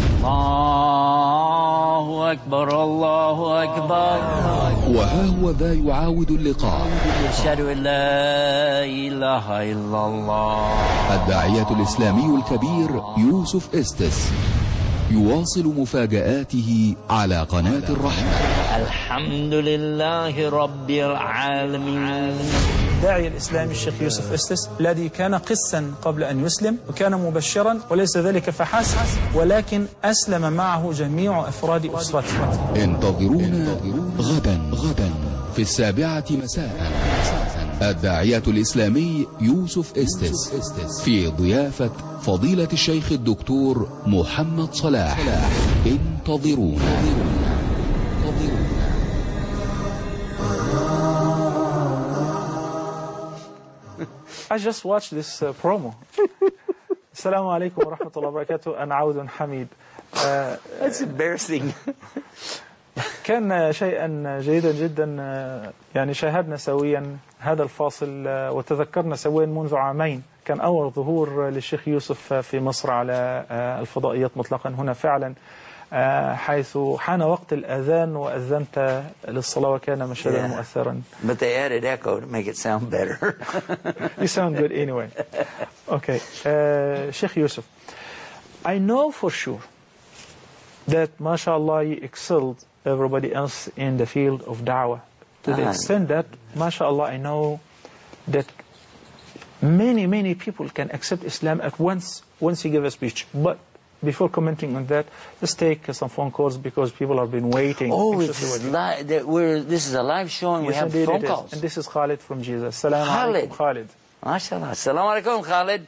الله أكبر الله أكبر. وها هو ذا يعاود اللقاء. أشهد أن لا إله إلا الله. الداعية الإسلامي الكبير يوسف إستس يواصل مفاجآته على قناة الرحمة. الحمد لله رب العالمين. الداعية الإسلامي الشيخ يوسف إستس الذي كان قسا قبل أن يسلم وكان مبشرا، وليس ذلك فحسب ولكن أسلم معه جميع أفراد أسرته. انتظرونا غدا في 7 مساء الداعية الإسلامي يوسف إستس في ضيافة فضيلة الشيخ الدكتور محمد صلاح. انتظرونا. I just watched this promo. السلام عليكم ورحمة الله وبركاته. أنا عود حميد. That's embarrassing. كان شيئا جيدا جدا، يعني شاهدنا سويا هذا الفاصل وتذكرنا سويا منذ عامين كان أول ظهور للشيخ يوسف في مصر على الفضائيات مطلقا هنا فعلا، حيث حان وقت الأذان وأذنت للصلاة وكان مشهدا مؤثرا. But they added echo to make it sound better. You sound good anyway. Okay, Sheikh Yusuf, I know for sure that mashallah you excelled everybody else in the field of da'wah to the extent that mashallah I know that many people can accept Islam at once you give a speech. But before commenting on that, let's take some phone calls because people have been waiting. Oh, this is a live show and we have phone calls. And this is Khalid from Jesus. Assalamu alaikum Khalid. MashaAllah. Assalamu alaikum Khalid.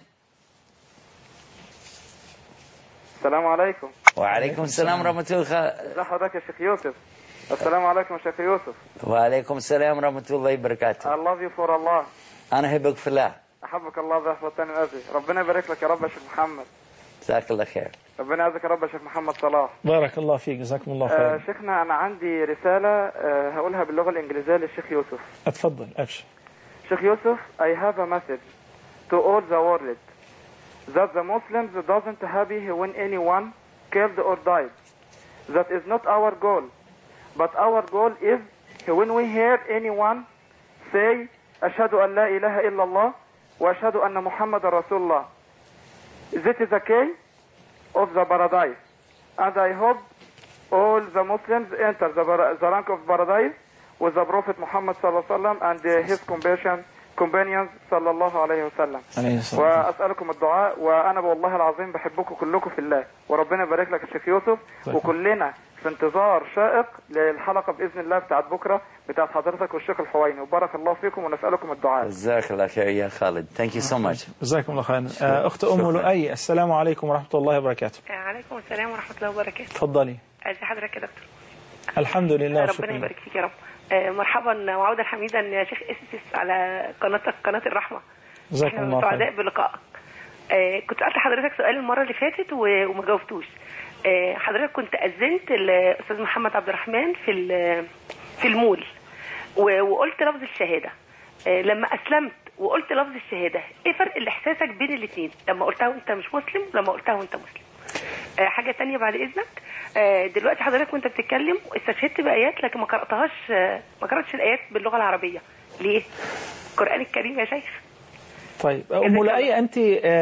السلام عليكم. وعليكم السلام ورحمة الله. ازي حضرتك يا شيخ يوسف؟ السلام عليكم يا شيخ يوسف. وعليكم السلام ورحمة الله وبركاته. I love you for Allah. أنا أحبك في الله. أحبك الله ضعف الثاني الأزلي. ربنا يبارك لك يا رب يا شيخ محمد. جزاك الله خير. ربنا يعزك يا رب يا شيخ محمد صلاح. بارك الله فيك، جزاكم الله خير. شيخنا أنا عندي رسالة هقولها باللغة الإنجليزية للشيخ يوسف. اتفضل أبشر. شيخ يوسف, I have a message to all the world that the Muslims doesn't happy when anyone killed or died. That is not our goal. But our goal is when we hear anyone say أشهد أن لا إله إلا الله وأشهد أن محمد رسول الله. This is the key of the paradise. And I hope all the Muslims enter the rank of paradise with the Prophet Muhammad صلى الله عليه وسلم and his companions صلى الله عليه وسلم. وأسألكم الدعاء وأنا والله العظيم بحبكم كلكم في الله وربنا يبارك لك يا شيخ يوسف وكلنا في انتظار شائق للحلقة بإذن الله بتاعت بكرة بتاعت حضرتك والشيخ الحويني وبارك الله فيكم ونسألكم الدعاء. جزاك الله خير يا خالد. Thank you so much. جزاكم الله خير. أخت أم لؤي، السلام عليكم ورحمة الله وبركاته. عليكم السلام ورحمة الله وبركاته. تفضلي. ازي حضرتك يا دكتور؟ الحمد لله. ربنا يبارك فيك يا رب. مرحبا وعودا حميدا يا شيخ إسس على قناتك قناة الرحمة. جزاكم الله خير. سعداء بلقائك. كنت سألت حضرتك سؤال المرة اللي فاتت وما جاوبتوش. حضرتك كنت أذنت الأستاذ محمد عبد الرحمن في المول وقلت لفظ الشهادة. لما أسلمت وقلت لفظ الشهادة، إيه فرق إحساسك بين الاثنين لما قلتها وأنت مش مسلم ولما قلتها وأنت مسلم؟ حاجة تانية بعد إذنك، دلوقتي حضرتك وأنت بتتكلم استشهدت بآيات لكن ما قرأتش الآيات باللغة العربية. ليه؟ القرآن الكريم يا شيخ. طيب أم لؤي، أنت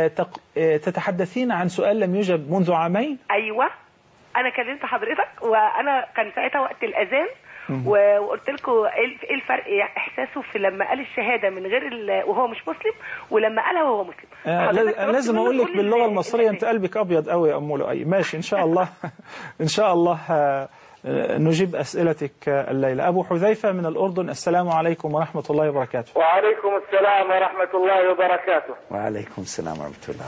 تتحدثين عن سؤال لم يجب منذ عامين؟ أيوة، أنا كلمت حضرتك وأنا كان ساعتها وقت الأذان وقلت لكم ايه الفرق احساسه في لما قال الشهاده من غير وهو مش مسلم ولما قالها وهو مسلم. لازم اقول لك باللغه المصريه انت قلبك ابيض قوي يا ام لؤي. ماشي ان شاء الله. ان شاء الله نجيب اسئلتك الليله. ابو حذيفه من الاردن، السلام عليكم ورحمه الله وبركاته. وعليكم السلام ورحمه الله وبركاته. وعليكم السلام ورحمه الله.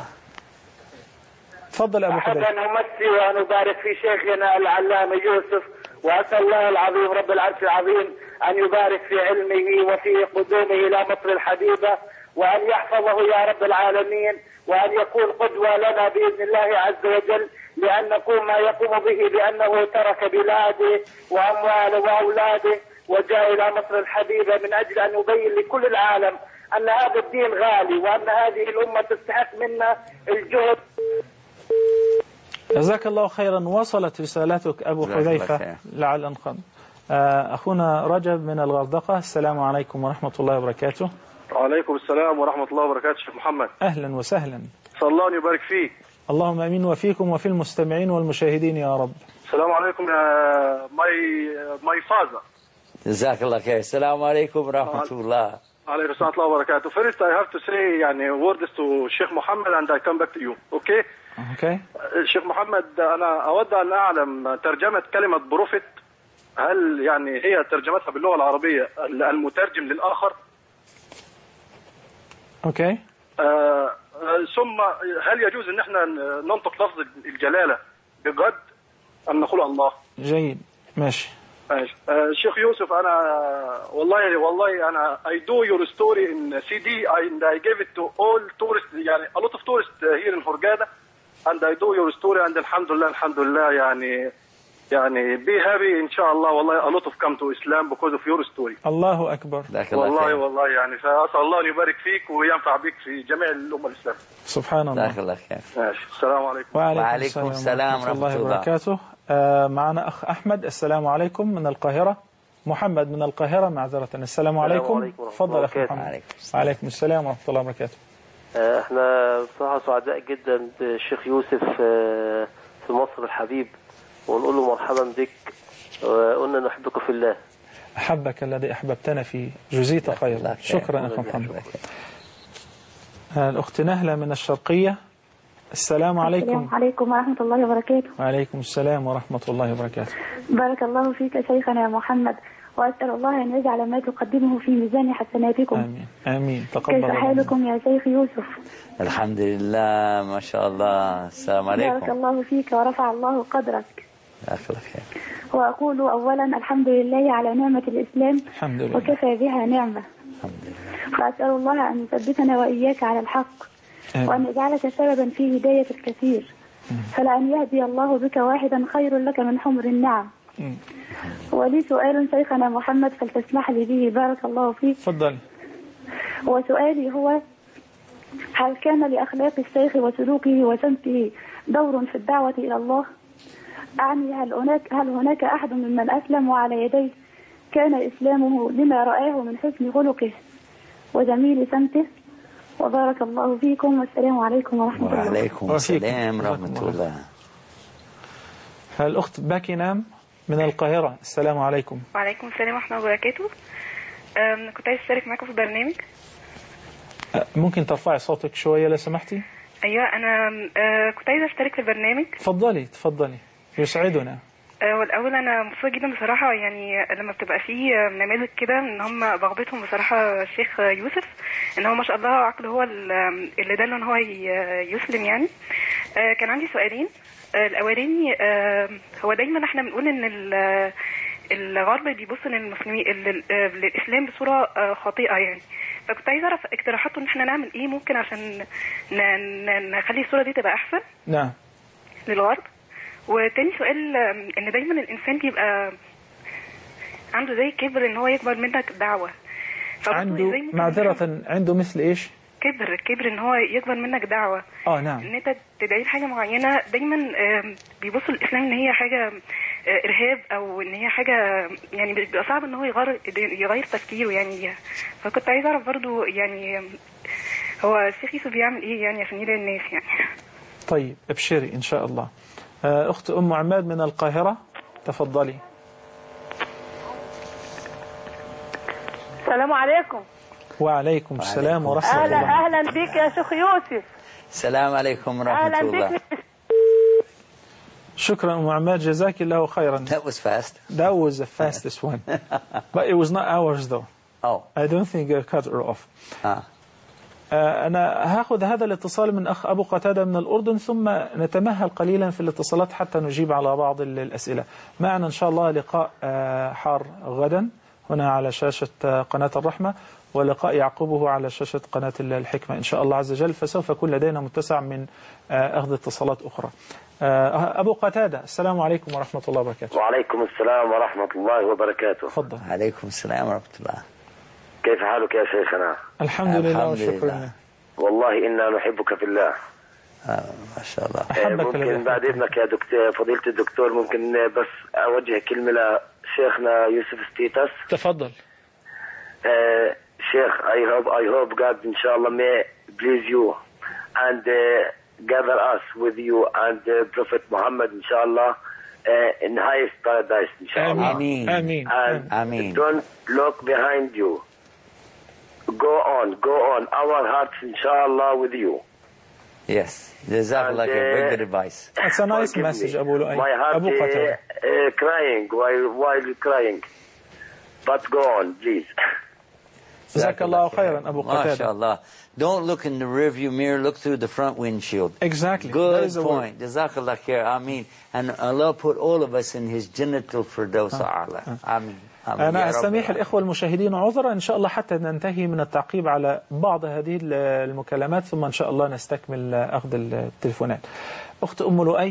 تفضل ابو حذيفه. احب ان امسي وان ابارك في شيخنا العلامه يوسف وأسأل الله العظيم رب العرش العظيم أن يبارك في علمه وفي قدومه إلى مصر الحبيبة، وأن يحفظه يا رب العالمين، وأن يكون قدوة لنا بإذن الله عز وجل، لأن نقوم ما يقوم به بأنه ترك بلاده وأمواله وأولاده وجاء إلى مصر الحبيبة من أجل أن يبين لكل العالم أن هذا الدين غالي، وأن هذه الأمة تستحق منا الجهد. جزاك الله خيرا. وصلت رسالتك أبو حذيفة لعل أنقذ. أخونا رجب من الغردقة، السلام عليكم ورحمة الله وبركاته. وعليكم السلام ورحمة الله وبركاته. شيخ محمد، أهلا وسهلا. صلى الله أن يبارك فيك. اللهم أمين، وفيكم وفي المستمعين والمشاهدين يا رب. السلام عليكم يا ماي فازر. جزاك الله خير. السلام عليكم ورحمة الله. عليكم السلام ورحمة الله وبركاته. First I have to say يعني words to Sheikh Muhammad and I come back to you. Okay? Okay. شيخ محمد، أنا أود أن أعلم ترجمة كلمة بروفيت، هل يعني هي ترجمتها باللغة العربية المترجم للآخر؟ اوكي. ثم هل يجوز ان احنا ننطق لفظ الجلالة بجد ام نقول الله؟ جيد، ماشي. شيخ يوسف، انا والله انا I do your story in CD and I gave it to all tourists، يعني a lot of tourists here in Hurghada and I do your story and الحمد لله يعني be happy إن شاء الله. والله a lot of come to Islam because of your story. الله أكبر. والله يعني فأسأل الله أن يبارك فيك وينفع بك في جميع الأمة الإسلامية. سبحان الله. جزاك الله خير. السلام عليكم. وعليكم السلام ورحمة الله وبركاته. معنا أخ أحمد، السلام عليكم من القاهرة. محمد من القاهرة معذرة. السلام عليكم. تفضل أخي محمد. وعليكم السلام ورحمة الله وبركاته. احنا بصراحة سعداء جدا بالشيخ يوسف في مصر الحبيب، ونقول له مرحبا بك، وقلنا نحبك في الله. أحبك الذي أحببتنا فيه، جزيت خير. شكرا أخي محمد. الأخت نهلة من الشرقية، السلام عليكم. السلام عليكم ورحمة الله وبركاته. وعليكم السلام ورحمة الله وبركاته. بارك الله فيك شيخنا يا محمد، وأسأل الله أن يجعل ما تقدمه في ميزان حسناتكم. آمين آمين. تقبل الله. كيف حالكم يا شيخ يوسف؟ الحمد لله ما شاء الله. السلام عليكم. بارك الله فيك ورفع الله قدرك. أخلق خير. وأقول أولا الحمد لله على نعمة الإسلام، الحمد لله، وكفى بها نعمة. الحمد لله. وأسأل الله أن يثبتنا وإياك على الحق، وأن يجعلك سببا في هداية الكثير، فلأن يهدي الله بك واحدا خير لك من حمر النعم. ولي سؤال شيخنا محمد فلتسمح لي به، بارك الله فيك. تفضل. وسؤالي هو: هل كان لأخلاق الشيخ وسلوكه وسمته دور في الدعوة إلى الله؟ أعني هل هناك أحد ممن أسلم وعلى يديه كان إسلامه لما رآه من حسن خلقه وجميل سمته؟ وبارك الله فيكم، والسلام عليكم ورحمة الله. وعليكم السلام ورحمة الله. الأخت باكينام من القاهرة، السلام عليكم. وعليكم السلام ورحمة الله وبركاته. كنت عايز أشترك معكم في البرنامج. ممكن ترفعي صوتك شوية لو سمحتي؟ أيوة، أنا كنت عايز أشترك في البرنامج. تفضلي، يسعدنا. والأول أنا مبسوطة جدا بصراحة، يعني لما بتبقى فيه نماذج كده إن هم بغبتهم بصراحة الشيخ يوسف، إن هو ما شاء الله عقله هو اللي دله إن هو يسلم يعني. كان عندي سؤالين. الأولاني هو دايما احنا بنقول إن الغرب بيبص للمسلمين للإسلام بصورة خاطئة يعني، فكنت عايز أعرف اقتراحاته إن احنا نعمل إيه ممكن عشان نخلي الصورة دي تبقى أحسن. نعم. للغرب. وتاني سؤال، ان دايما الانسان بيبقى عنده زي كبر ان هو يكبر منك دعوة. عنده معذرة، عنده مثل ايش؟ كبر ان هو يكبر منك دعوة. نعم. ان انت تدعي حاجة معينة، دايما بيبصوا الاسلام ان هي حاجة ارهاب، او ان هي حاجة يعني بيبقى صعب ان هو يغير تفكيره يعني. فكنت عايز اعرف برضو يعني هو الشيخ يوسف بيعمل ايه يعني عشان يدعي الناس يعني. طيب ابشري ان شاء الله. أخت أم عماد من القاهرة، تفضلي. السلام عليكم. وعليكم السلام ورحمة الله. أهلا بك يا شيخ يوسف. السلام عليكم ورحمة الله. أهلا بك. شكرا أم عماد، جزاك الله خيرا. That was fast. That was the fastest one. But it was not ours though. Oh. I don't think I cut her off. أنا هاخذ هذا الاتصال من أخ أبو قتادة من الأردن، ثم نتمهل قليلا في الاتصالات حتى نجيب على بعض الأسئلة. معنا إن شاء الله لقاء حار غدا، هنا على شاشة قناة الرحمة، ولقاء يعقبه على شاشة قناة الحكمة إن شاء الله عز وجل، فسوف يكون لدينا متسع من أخذ اتصالات أخرى. أبو قتادة، السلام عليكم ورحمة الله وبركاته. وعليكم السلام ورحمة الله وبركاته. تفضل. عليكم السلام ورحمة الله. كيف حالك يا شيخنا؟ الحمد لله والشكر لله. والله إنا نحبك في الله. ما شاء الله. ممكن بعد إذنك يا دكتور فضيلة الدكتور ممكن بس أوجه كلمة لشيخنا يوسف ستيتس. تفضل. Sheikh, I hope God inshallah may please you and gather us with you and Prophet Muhammad inshallah in highest paradise inshallah. Ameen. Ameen. And Ameen. Don't look behind you. Go on. Our hearts inshallah with you. Yes. Jazakallah khair. Very good advice. That's a nice message, Abu Lu'ay. My heart crying while crying. But go on, please. Jazakallah khairan, Abu Qatada. MashaAllah. Don't look in the rearview mirror, look through the front windshield. Exactly. Good point. Jazakallah khair. Ameen. And Allah put all of us in His Jannatul Firdaus A'la. Ameen. أنا أستميح الإخوة المشاهدين عذرا إن شاء الله حتى ننتهي من التعقيب على بعض هذه المكالمات، ثم إن شاء الله نستكمل أخذ التليفونات. أخت أم لؤي,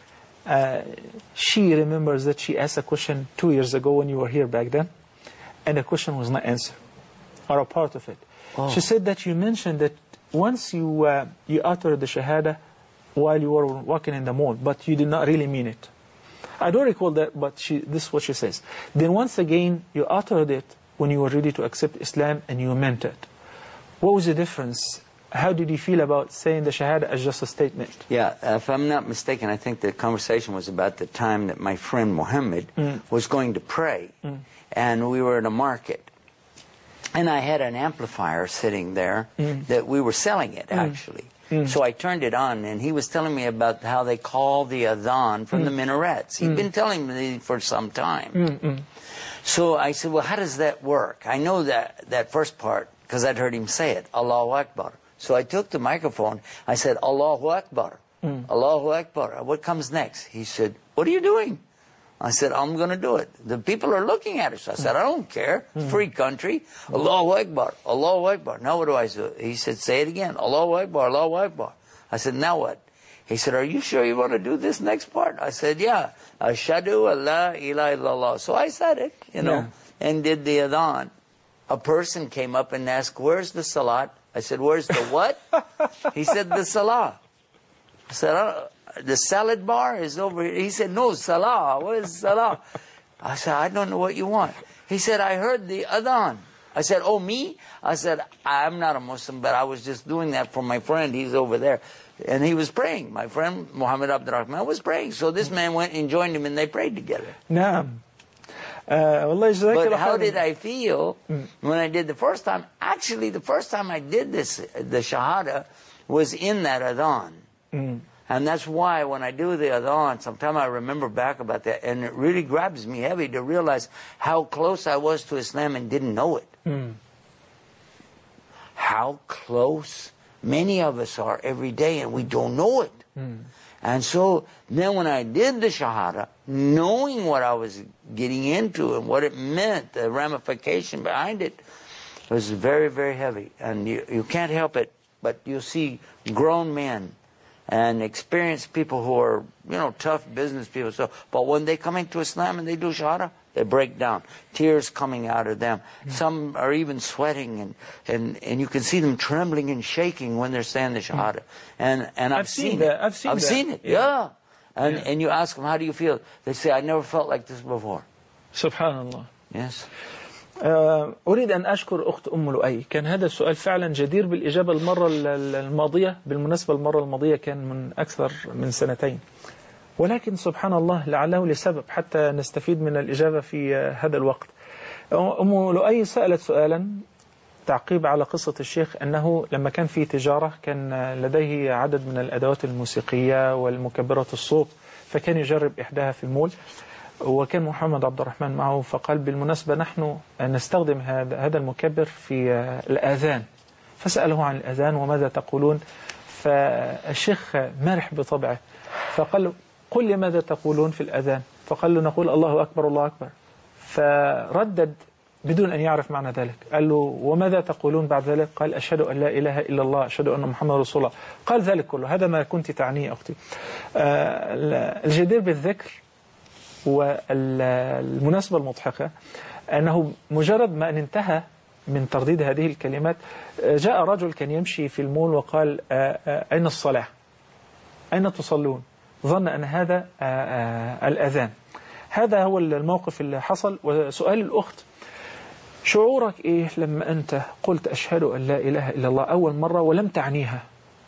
she remembers that she asked a question 2 years ago when you were here back then, and the question was not answered, or a part of it. She said that you mentioned that once you uttered the Shahada while you were walking in the mall, but you did not really mean it. I don't recall that, but this is what she says. Then once again, you uttered it when you were ready to accept Islam and you meant it. What was the difference? How did you feel about saying the Shahada as just a statement? Yeah, if I'm not mistaken, I think the conversation was about the time that my friend Muhammad was going to pray, and we were in a market. And I had an amplifier sitting there that we were selling it, actually. So I turned it on, and he was telling me about how they call the adhan from the minarets. He'd been telling me for some time. So I said, well, how does that work? I know that first part because I'd heard him say it, Allahu Akbar. So I took the microphone. I said, Allahu Akbar, Allahu Akbar. What comes next? He said, what are you doing? I said, I'm going to do it. The people are looking at us. I said, I don't care. Free country. Allahu Akbar, Allahu Akbar. Now what do I do? He said, say it again. Allahu Akbar, Allahu Akbar. I said, now what? He said, are you sure you want to do this next part? I said, yeah. Ashhadu an la ilaha illallah. So I said it, and did the adhan. A person came up and asked, where's the salat? I said, where's the what? He said, the salah. I said, the salad bar is over here. He said, no, salah. What is salah? I said, I don't know what you want. He said, I heard the adhan. I said, oh, me? I said, I'm not a Muslim, but I was just doing that for my friend. He's over there. And he was praying. My friend, Muhammad Abdurrahman, was praying. So this man went and joined him, and they prayed together. Naam. But how did I feel when I did the first time? Actually, the first time I did this, the Shahada, was in that adhan. And that's why when I do the adhan, sometimes I remember back about that, and it really grabs me heavy to realize how close I was to Islam and didn't know it. How close many of us are every day, and we don't know it. And so then when I did the Shahada, knowing what I was getting into and what it meant, the ramification behind it, was very, very heavy. And you can't help it, but you see grown men and experienced people who are, tough business people. So, but when they come into Islam and they do Shahada, they break down. Tears coming out of them. Some are even sweating, and you can see them trembling and shaking when they're saying the Shahada. And I've seen it. I've seen it, yeah. And you ask them, how do you feel? They say, I never felt like this before. Subhanallah. Yes. أريد أن أشكر أخت أم لؤي. كان هذا السؤال فعلا جدير بالإجابة المرة الماضية. بالمناسبة المرة الماضية كان من أكثر من سنتين، ولكن سبحان الله لعله لسبب حتى نستفيد من الإجابة في هذا الوقت. أم لؤي سألت سؤالا تعقيب على قصة الشيخ، أنه لما كان في تجارة كان لديه عدد من الأدوات الموسيقية والمكبرات الصوت، فكان يجرب إحداها في المول، وكان محمد عبد الرحمن معه، فقال بالمناسبة نحن نستخدم هذا المكبر في الآذان، فسأله عن الآذان وماذا تقولون، فالشيخ مرح بطبعه فقال له قل لي ماذا تقولون في الأذان، فقال له نقول الله أكبر الله أكبر، فردد بدون أن يعرف معنى ذلك. قال له وماذا تقولون بعد ذلك؟ قال أشهد أن لا إله إلا الله، أشهد أن محمد رسول الله. قال ذلك كله. هذا ما كنت تعنيه أختي. الجدير بالذكر والمناسبة المضحكة أنه مجرد ما أن انتهى من ترديد هذه الكلمات جاء رجل كان يمشي في المول وقال أين الصلاة؟ أين تصلون؟ ظن أن هذا الأذان. هذا هو الموقف اللي حصل. وسؤال الأخت، شعورك إيه لما أنت قلت أشهد أن لا إله إلا الله أول مرة ولم تعنيها،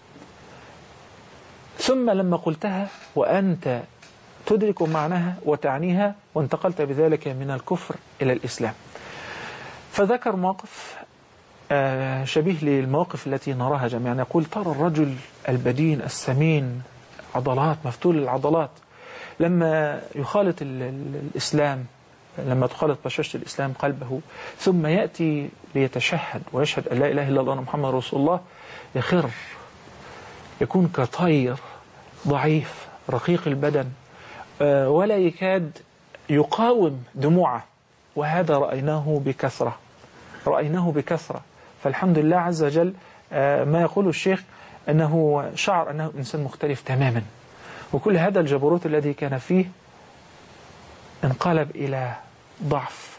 ثم لما قلتها وأنت تدرك معناها وتعنيها وانتقلت بذلك من الكفر إلى الإسلام؟ فذكر موقف شبيه للمواقف التي نراها جميعا. يقول ترى الرجل البدين السمين عضلات مفتول العضلات لما يخالط الإسلام، لما تخالط بشاشة الإسلام قلبه ثم يأتي ليتشهد ويشهد أن لا إله إلا الله محمد رسول الله، يخر، يكون كطير ضعيف رقيق البدن ولا يكاد يقاوم دموعه. وهذا رأيناه بكثرة. فالحمد لله عز وجل ما يقول الشيخ أنه شعر أنه إنسان مختلف تماما، وكل هذا الجبروت الذي كان فيه انقلب إلى ضعف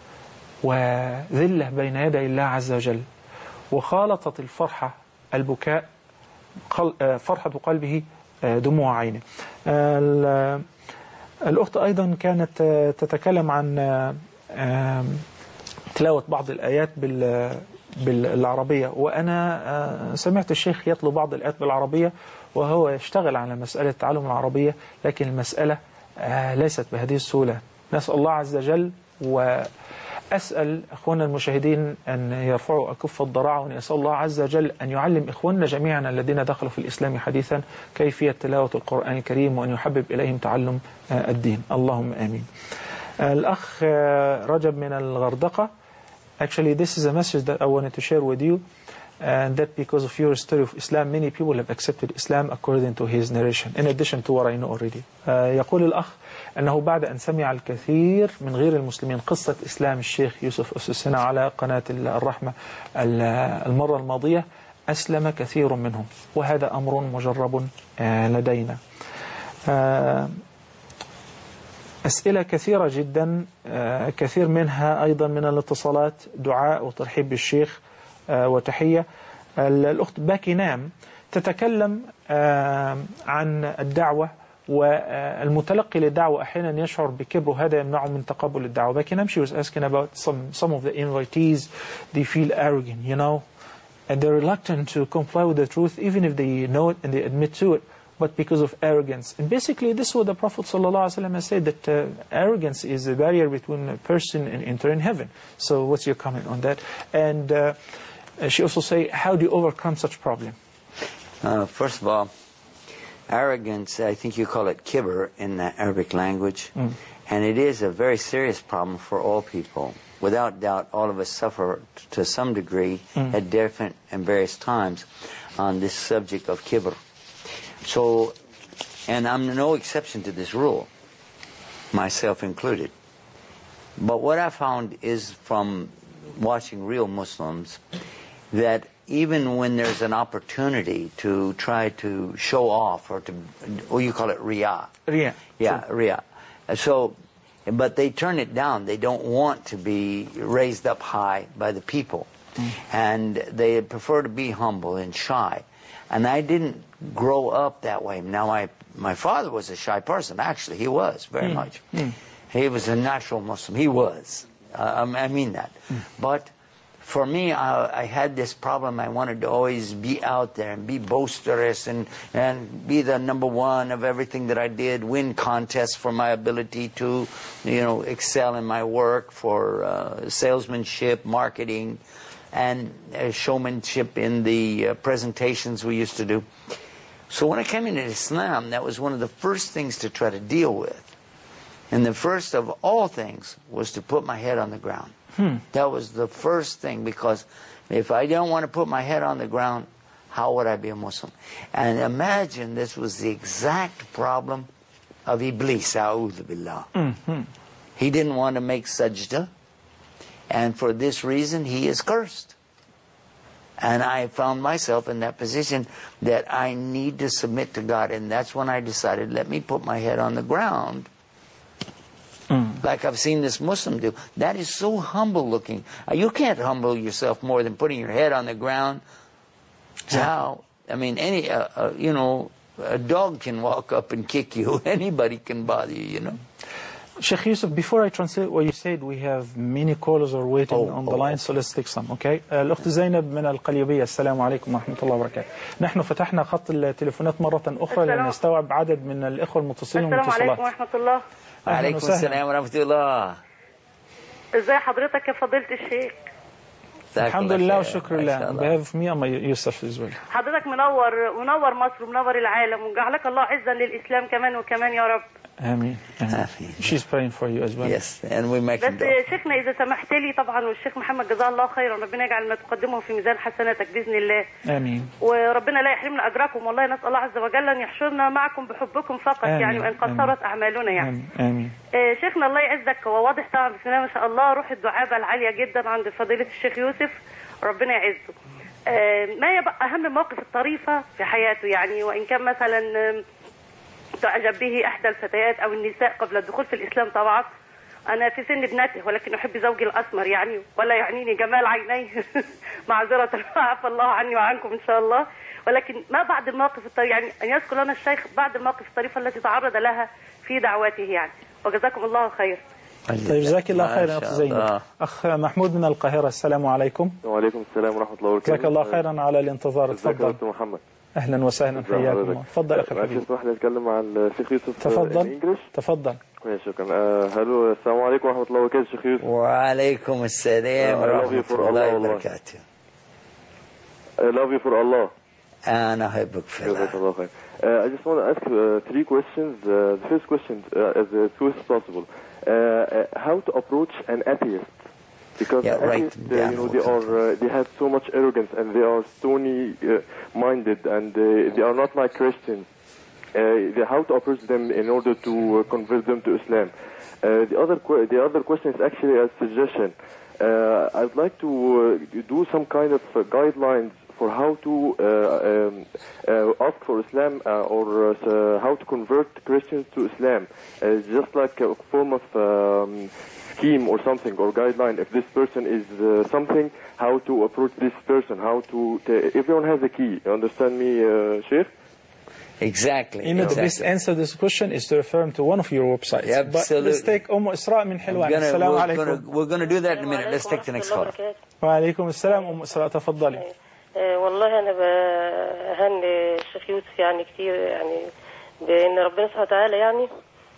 وذلة بين يدي الله عز وجل، وخالطت الفرحة البكاء، فرحة قلبه دموع عينه. الأخت أيضا كانت تتكلم عن تلاوة بعض الآيات بالعربية، وأنا سمعت الشيخ يتلو بعض الآيات بالعربية وهو يشتغل على مسألة تعلم العربية، لكن المسألة ليست بهذه السهولة. نسأل الله عز وجل وأسأل أخواننا المشاهدين أن يرفعوا أكف الضراعة، وأن يسأل الله عز وجل أن يعلم إخواننا جميعا الذين دخلوا في الإسلام حديثا كيفية تلاوة القرآن الكريم، وأن يحبب إليهم تعلم الدين. اللهم آمين. الأخ رجب من الغردقة. Actually, this is a message that I wanted to share with you, and that because of your story of Islam, many people have accepted Islam according to his narration, in addition to what I know already. يقول الأخ أنه بعد أن سمع الكثير من غير المسلمين قصة إسلام الشيخ يوسف أسسنا على قناة الرحمة المرة الماضية، أسلم كثير منهم، وهذا أمر مجرب لدينا. أسئلة كثيرة جدا، كثير منها أيضا من الاتصالات دعاء وترحيب بالشيخ وتحية. الأخت باكي نام تتكلم عن الدعوة، والمتلقي للدعوة أحيانا يشعر بكبر، وهذا يمنعه من تقبل الدعوة. باكي نام, she was asking about some of the invitees, they feel arrogant, you know, and they're reluctant to comply with the truth even if they know it and they admit to it, but because of arrogance. And basically this is what the Prophet ﷺ has said, that arrogance is a barrier between a person and entering heaven. So what's your comment on that? And she also say, how do you overcome such problem? First of all, arrogance, I think you call it kibr in the Arabic language, and it is a very serious problem for all people. Without doubt, all of us suffer to some degree at different and various times on this subject of kibr. So, and I'm no exception to this rule, myself included. But what I found is from watching real Muslims that even when there's an opportunity to try to show off or you call it riyah. Riyah. Yeah, riyah. So, but they turn it down. They don't want to be raised up high by the people. And they prefer to be humble and shy. And I didn't grow up that way. Now, my father was a shy person. Actually, he was, very much. He was a natural Muslim. He was. I mean that. But for me, I had this problem. I wanted to always be out there and be boisterous and be the number one of everything that I did, win contests for my ability to, you know, excel in my work, for salesmanship, marketing, and showmanship in the presentations we used to do. So when I came into Islam, that was one of the first things to try to deal with. And the first of all things was to put my head on the ground. That was the first thing, because if I don't want to put my head on the ground, how would I be a Muslim? And imagine this was the exact problem of Iblis, a'udhu billah. He didn't want to make sajda. And for this reason, he is cursed. And I found myself in that position that I need to submit to God. And that's when I decided, let me put my head on the ground, like I've seen this Muslim do. That is so humble looking. You can't humble yourself more than putting your head on the ground. How? I mean, a dog can walk up and kick you. Anybody can bother you, Sheikh Yusuf, before I translate what you said, we have many callers are waiting on the line, so let's take some, okay? الأخت زينب من القليوبية. السلام عليكم ورحمة الله وبركاته. نحن فتحنا خط التليفونات مرة أخرى لنستوعب عدد من الإخوة المتصلين والمتصلات. السلام عليكم ورحمة الله. وعليكم السلام ورحمة الله. ازاي حضرتك يا فضيلة الشيخ؟ الحمد لله والشكر لله. On behalf of me and my Yusuf as well. حضرتك منور مصر ومنور العالم وجعلك الله عزا للإسلام كمان وكمان يا رب. آمين. She's praying for you as well. Yes, and we make بس شيخنا إذا سمحت لي طبعا والشيخ محمد جزاه الله خيرا ربنا يجعل ما تقدمه في ميزان حسناتك بإذن الله. آمين. وربنا لا يحرمنا أجركم والله نسأل الله عز وجل أن يحشرنا معكم بحبكم فقط آمين. يعني وإن قصرت أعمالنا يعني. آمين. شيخنا الله يعزك هو واضح طبعا بسم الله ما شاء الله روح الدعابة العالية جدا عند فضيلة الشيخ يوسف ربنا يعزه. ما يبقى أهم المواقف الطريفة في حياته يعني وإن كان مثلا تعجب به إحدى الفتيات أو النساء قبل الدخول في الإسلام طبعا. أنا في سن ابنته ولكن أحب زوجي الأسمر يعني ولا يعنيني جمال عينيه معذرة عفى الله عني وعنكم إن شاء الله. ولكن ما بعد المواقف الطريفة يعني أن يذكر لنا الشيخ بعد المواقف الطريفة التي تعرض لها في دعوته يعني وجزاكم الله خير. طيب جزاك الله خيرا أخ زينب. أخ محمود من القاهرة. السلام عليكم. وعليكم السلام ورحمة الله وبركاته. جزاك الله خيرا على الانتظار. تفضل. دكتور محمد. أهلا وسهلا حياكم الله. تفضل أخي الحبيب. اسمح لي أتكلم مع الشيخ يوسف. تفضل. تفضل. شكرا. هلو السلام عليكم ورحمة الله وبركاته شيخ يوسف. وعليكم السلام ورحمة الله وبركاته. I love you for Allah. أنا أحبك في الله. I just want to ask 3 questions. The first question as quick as possible. How to approach an atheist? Because atheists, they have so much arrogance and they are stony-minded and they are not like Christians. How to approach them in order to convert them to Islam? The other question is actually a suggestion. I'd like to do some kind of guidelines for how to ask for Islam or how to convert Christians to Islam. Just like a form of scheme or something or guideline. If this person is something, how to approach this person, everyone has a key. You understand me, Sheikh? Exactly. The best answer to this question is to refer to one of your websites. Absolutely. But let's take إسراء من حلوان. السلام عليكم. We're going to do that in a minute. Let's take the next call. وعليكم السلام إسراء تفضلي. والله أنا بهني الشيخ يوسف يعني كتير يعني بأن ربنا سبحانه وتعالى يعني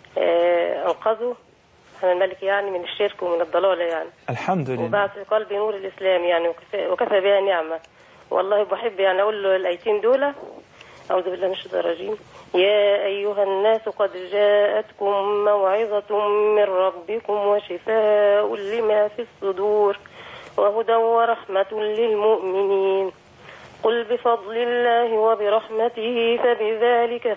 أنقذه عن الملك يعني من الشرك ومن الضلالة يعني. الحمد لله. وبعث في قلبي نور الإسلام يعني وكفى بها نعمة. والله بحب يعني أقول له الآيتين دول. أعوذ بالله من الشيطان الرجيم. يا أيها الناس قد جاءتكم موعظة من ربكم وشفاء لما في الصدور وهدى ورحمة للمؤمنين. قل بفضل الله وبرحمته فبذلك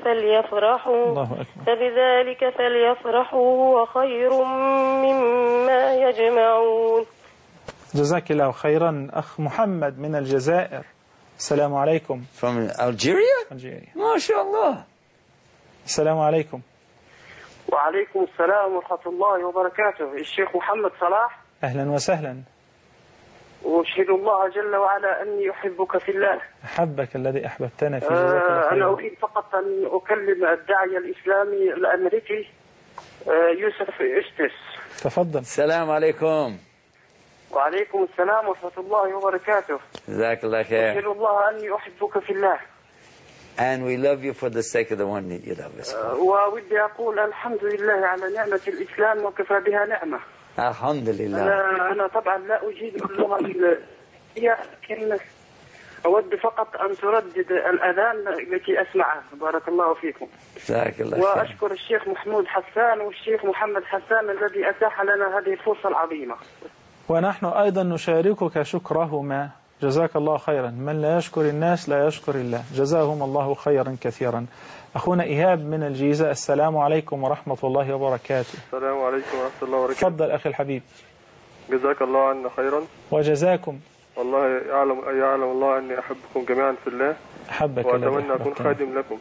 فليفرحوا هو خير مما يجمعون. جزاك الله خيرا. أخ محمد من الجزائر. السلام عليكم. From Algeria? Algeria. ما شاء الله. السلام عليكم. وعليكم السلام ورحمة الله وبركاته. الشيخ محمد صلاح. أهلا وسهلا. وأشهد الله جل وعلا أني أحبك في الله. أحبك الذي أحببتنا في جزاك الله خيرا. أنا أريد فقط أن أكلم الداعية الإسلامي الأمريكي يوسف إستس. تفضل. السلام عليكم. وعليكم السلام ورحمة الله وبركاته. جزاك الله خير. أشهد الله أني أحبك في الله. And we love you for the sake of the one that you love us. وودي أقول الحمد لله على نعمة الإسلام وكفى بها نعمة. الحمد لله. أنا طبعا لا أجيد اللغة الإنجليزية لكن أود فقط أن تردد الأذان التي أسمعها. بارك الله فيكم. جزاك الله خير. وأشكر الشيخ محمود حسان والشيخ محمد حسان الذي أتاح لنا هذه الفرصة العظيمة. ونحن أيضا نشاركك شكرهما. جزاك الله خيرا. من لا يشكر الناس لا يشكر الله. جزاهم الله خيرا كثيرا. أخونا إيهاب من الجيزة. السلام عليكم ورحمة الله وبركاته. السلام عليكم ورحمة الله وبركاته. تفضل أخي الحبيب. جزاك الله عنا خيرا. وجزاكم. والله يعلم الله أني أحبكم جميعا في الله. أحبك وأتمنى أكون خادم لكم.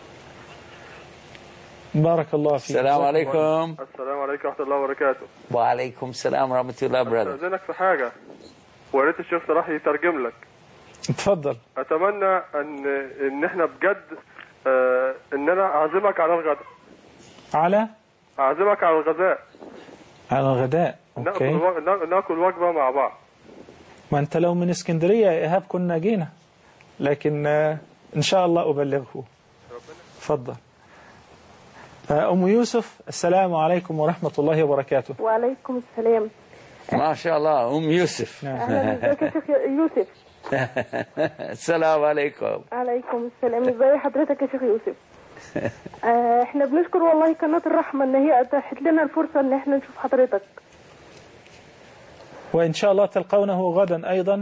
بارك الله فيك. السلام عليكم. السلام عليكم ورحمة الله وبركاته. وعليكم السلام ورحمة الله وبركاته. أستأذنك في حاجة، ويا ريت الشيخ صلاح يترجم لك. اتفضل. أتمنى إن إحنا بجد إن أنا أعزمك على الغداء. أعزمك على الغداء. على الغداء. أوكي. ناكل وجبة مع بعض. ما أنت لو من اسكندرية يا إيهاب كنا جينا، لكن إن شاء الله أبلغه. تفضل. أم يوسف، السلام عليكم ورحمة الله وبركاته. وعليكم السلام. ما شاء الله أم يوسف. أهلا بك يا شيخ يوسف. السلام عليكم. عليكم السلام. ازي حضرتك يا شيخ يوسف؟ احنا بنشكر والله قناة الرحمة ان هي اتاحت لنا الفرصة ان احنا نشوف حضرتك، وإن شاء الله تلقونه غدا أيضا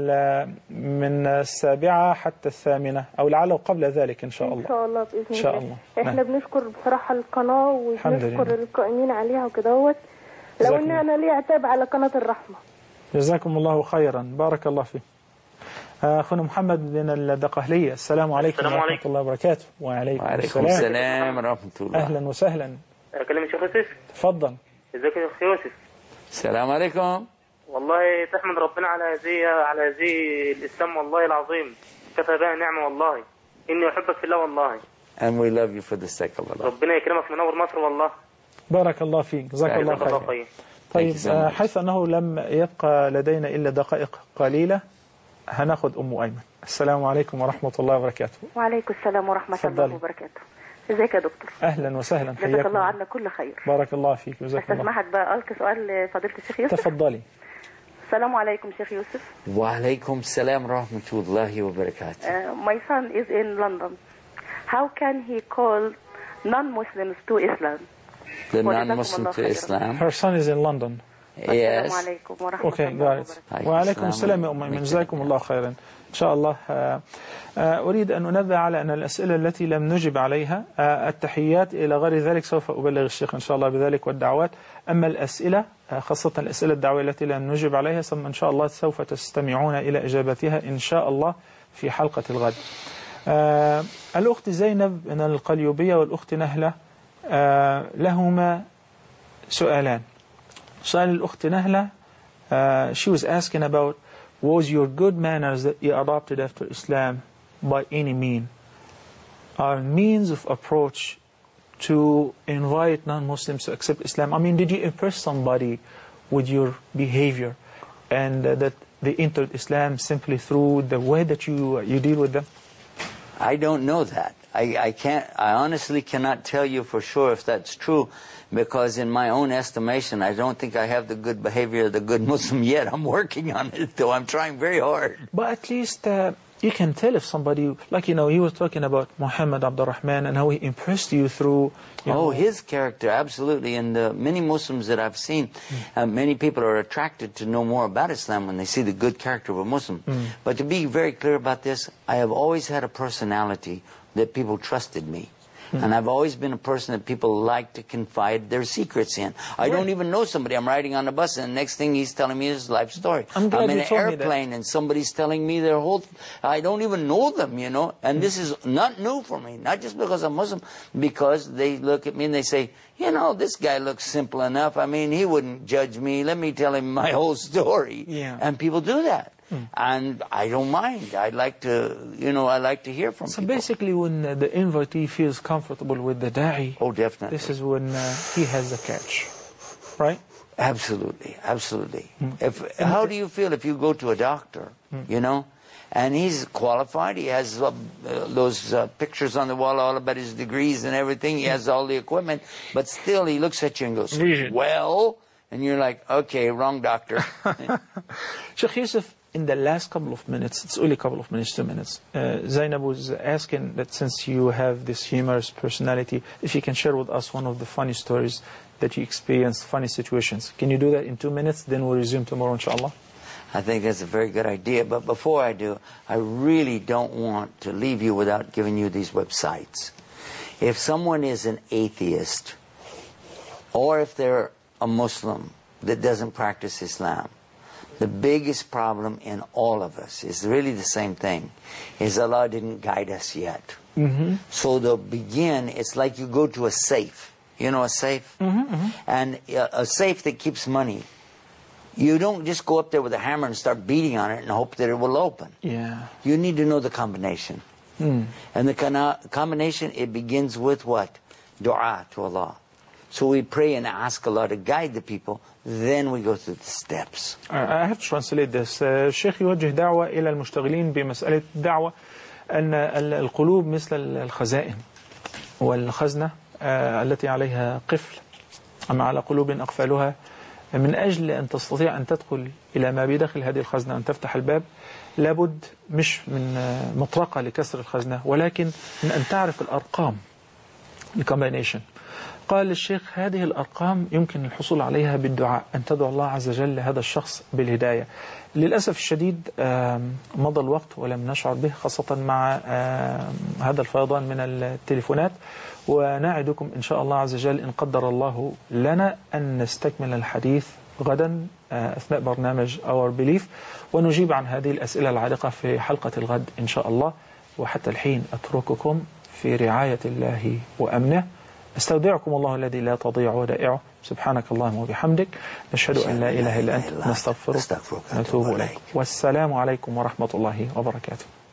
من 7 حتى 8 أو لعله قبل ذلك إن شاء الله. إن شاء الله بإذن إن شاء الله. إحنا بنشكر بصراحة القناة وبنشكر القائمين عليها وكدهوت، لو إن أنا لي عتاب على قناة الرحمة. جزاكم الله خيرا، بارك الله فيك. أخونا محمد من الدقهلية، السلام عليكم ورحمة الله وبركاته. وعليكم السلام ورحمة الله. أهلا وسهلا. أكلم الشيخ يوسف. تفضل. ازيك يا شيخ يوسف؟ السلام عليكم. والله تحمد ربنا على هذه الإسلام والله العظيم، كفى بها نعمة والله، إني أحبك في الله والله. And we love you for the sake of Allah. ربنا يكرمك منور مصر والله. بارك الله فيك، جزاك الله خير. طيب حيث أنه لم يبقى لدينا إلا دقائق قليلة، هناخد أم أيمن. السلام عليكم ورحمة الله وبركاته. وعليكم السلام ورحمة الله وبركاته. ازيك يا دكتور؟ أهلا وسهلا، جزاك الله عنا كل خير. بارك الله فيك، جزاك الله. أسمحك بقى ألقي سؤال لفضيلة الشيخ يوسف. تفضلي. السلام عليكم شيخ يوسف. وعليكم السلام ورحمة الله وبركاته. My son is in London. How can he call non-Muslims to Islam? The non-Muslim to Islam. Her son is in London. Yes. Okay, got it. وعليكم السلام يا أم أيمن، جزاكم الله خيرا. إن شاء الله. أريد أن أنبه على أن الأسئلة التي لم نجب عليها، التحيات إلى غير ذلك سوف أبلغ الشيخ إن شاء الله بذلك والدعوات. أما الأسئلة خاصة الأسئلة الدعوية التي لم نجب عليها ثم إن شاء الله سوف تستمعون إلى إجابتها إن شاء الله في حلقة الغد. الأخت زينب من القليوبية والأخت نهلة لهما سؤالان. سؤال الأخت نهلة, she was asking about, was your good manners that you adopted after Islam by any means are means of approach to invite non-Muslims to accept Islam? I mean, did you impress somebody with your behavior and that they entered Islam simply through the way that you deal with them? I don't know that. I honestly cannot tell you for sure if that's true, because in my own estimation, I don't think I have the good behavior of the good Muslim yet. I'm working on it, though. I'm trying very hard. But at least you can tell if somebody, like, you were talking about Muhammad Abdul Rahman and how he impressed you through... his character, absolutely. And many Muslims that I've seen, many people are attracted to know more about Islam when they see the good character of a Muslim. But to be very clear about this, I have always had a personality that people trusted me. And I've always been a person that people like to confide their secrets in. I don't even know somebody. I'm riding on a bus and the next thing he's telling me his life story. I'm in an airplane and somebody's telling me their whole... I don't even know them, And this is not new for me. Not just because I'm Muslim. Because they look at me and they say, this guy looks simple enough. I mean, he wouldn't judge me. Let me tell him my whole story. Yeah. And people do that. And I don't mind. I like to, I like to hear from people. So basically when the invitee feels comfortable with the da'i, oh, definitely, this is when he has the catch, right? Absolutely, absolutely. How do you feel if you go to a doctor, and he's qualified, he has those pictures on the wall all about his degrees and everything, he has all the equipment, but still he looks at you and goes, well, and you're like, okay, wrong doctor. Sheikh Yusuf, in the last couple of minutes, it's only a couple of minutes, 2 minutes, Zainab was asking that since you have this humorous personality, if you can share with us one of the funny stories that you experienced, funny situations. Can you do that in 2 minutes? Then we'll resume tomorrow, inshallah. I think that's a very good idea. But before I do, I really don't want to leave you without giving you these websites. If someone is an atheist, or if they're a Muslim, that doesn't practice Islam. The biggest problem in all of us is really the same thing, is Allah didn't guide us yet. So to begin, it's like you go to a safe. You know a safe? And a safe that keeps money. You don't just go up there with a hammer and start beating on it and hope that it will open. Yeah. You need to know the combination. And the combination, it begins with what? Dua to Allah. So we pray and ask Allah to guide the people, then we go through the steps. I have to translate this. الشيخ يوجه دعوة إلى المشتغلين بمسألة الدعوة أن القلوب مثل الخزائن والخزنة التي عليها قفل، أما على قلوب أقفالها، من أجل أن تستطيع أن تدخل إلى ما بداخل هذه الخزنة، أن تفتح الباب، لابد مش من مطرقة لكسر الخزنة، ولكن من أن تعرف الأرقام، الكومبينيشن. قال الشيخ هذه الأرقام يمكن الحصول عليها بالدعاء، أن تدعو الله عز وجل لهذا الشخص بالهداية. للأسف الشديد مضى الوقت ولم نشعر به، خاصة مع هذا الفيضان من التليفونات، ونعدكم إن شاء الله عز وجل إن قدر الله لنا أن نستكمل الحديث غدا أثناء برنامج Our Belief، ونجيب عن هذه الأسئلة العالقة في حلقة الغد إن شاء الله. وحتى الحين أترككم في رعاية الله وأمنه. استودعكم الله الذي لا تضيع ودائعه. سبحانك اللهم وبحمدك، نشهد أن لا إله إلا أنت، نستغفرك ونتوب إليك. والسلام عليكم ورحمة الله وبركاته.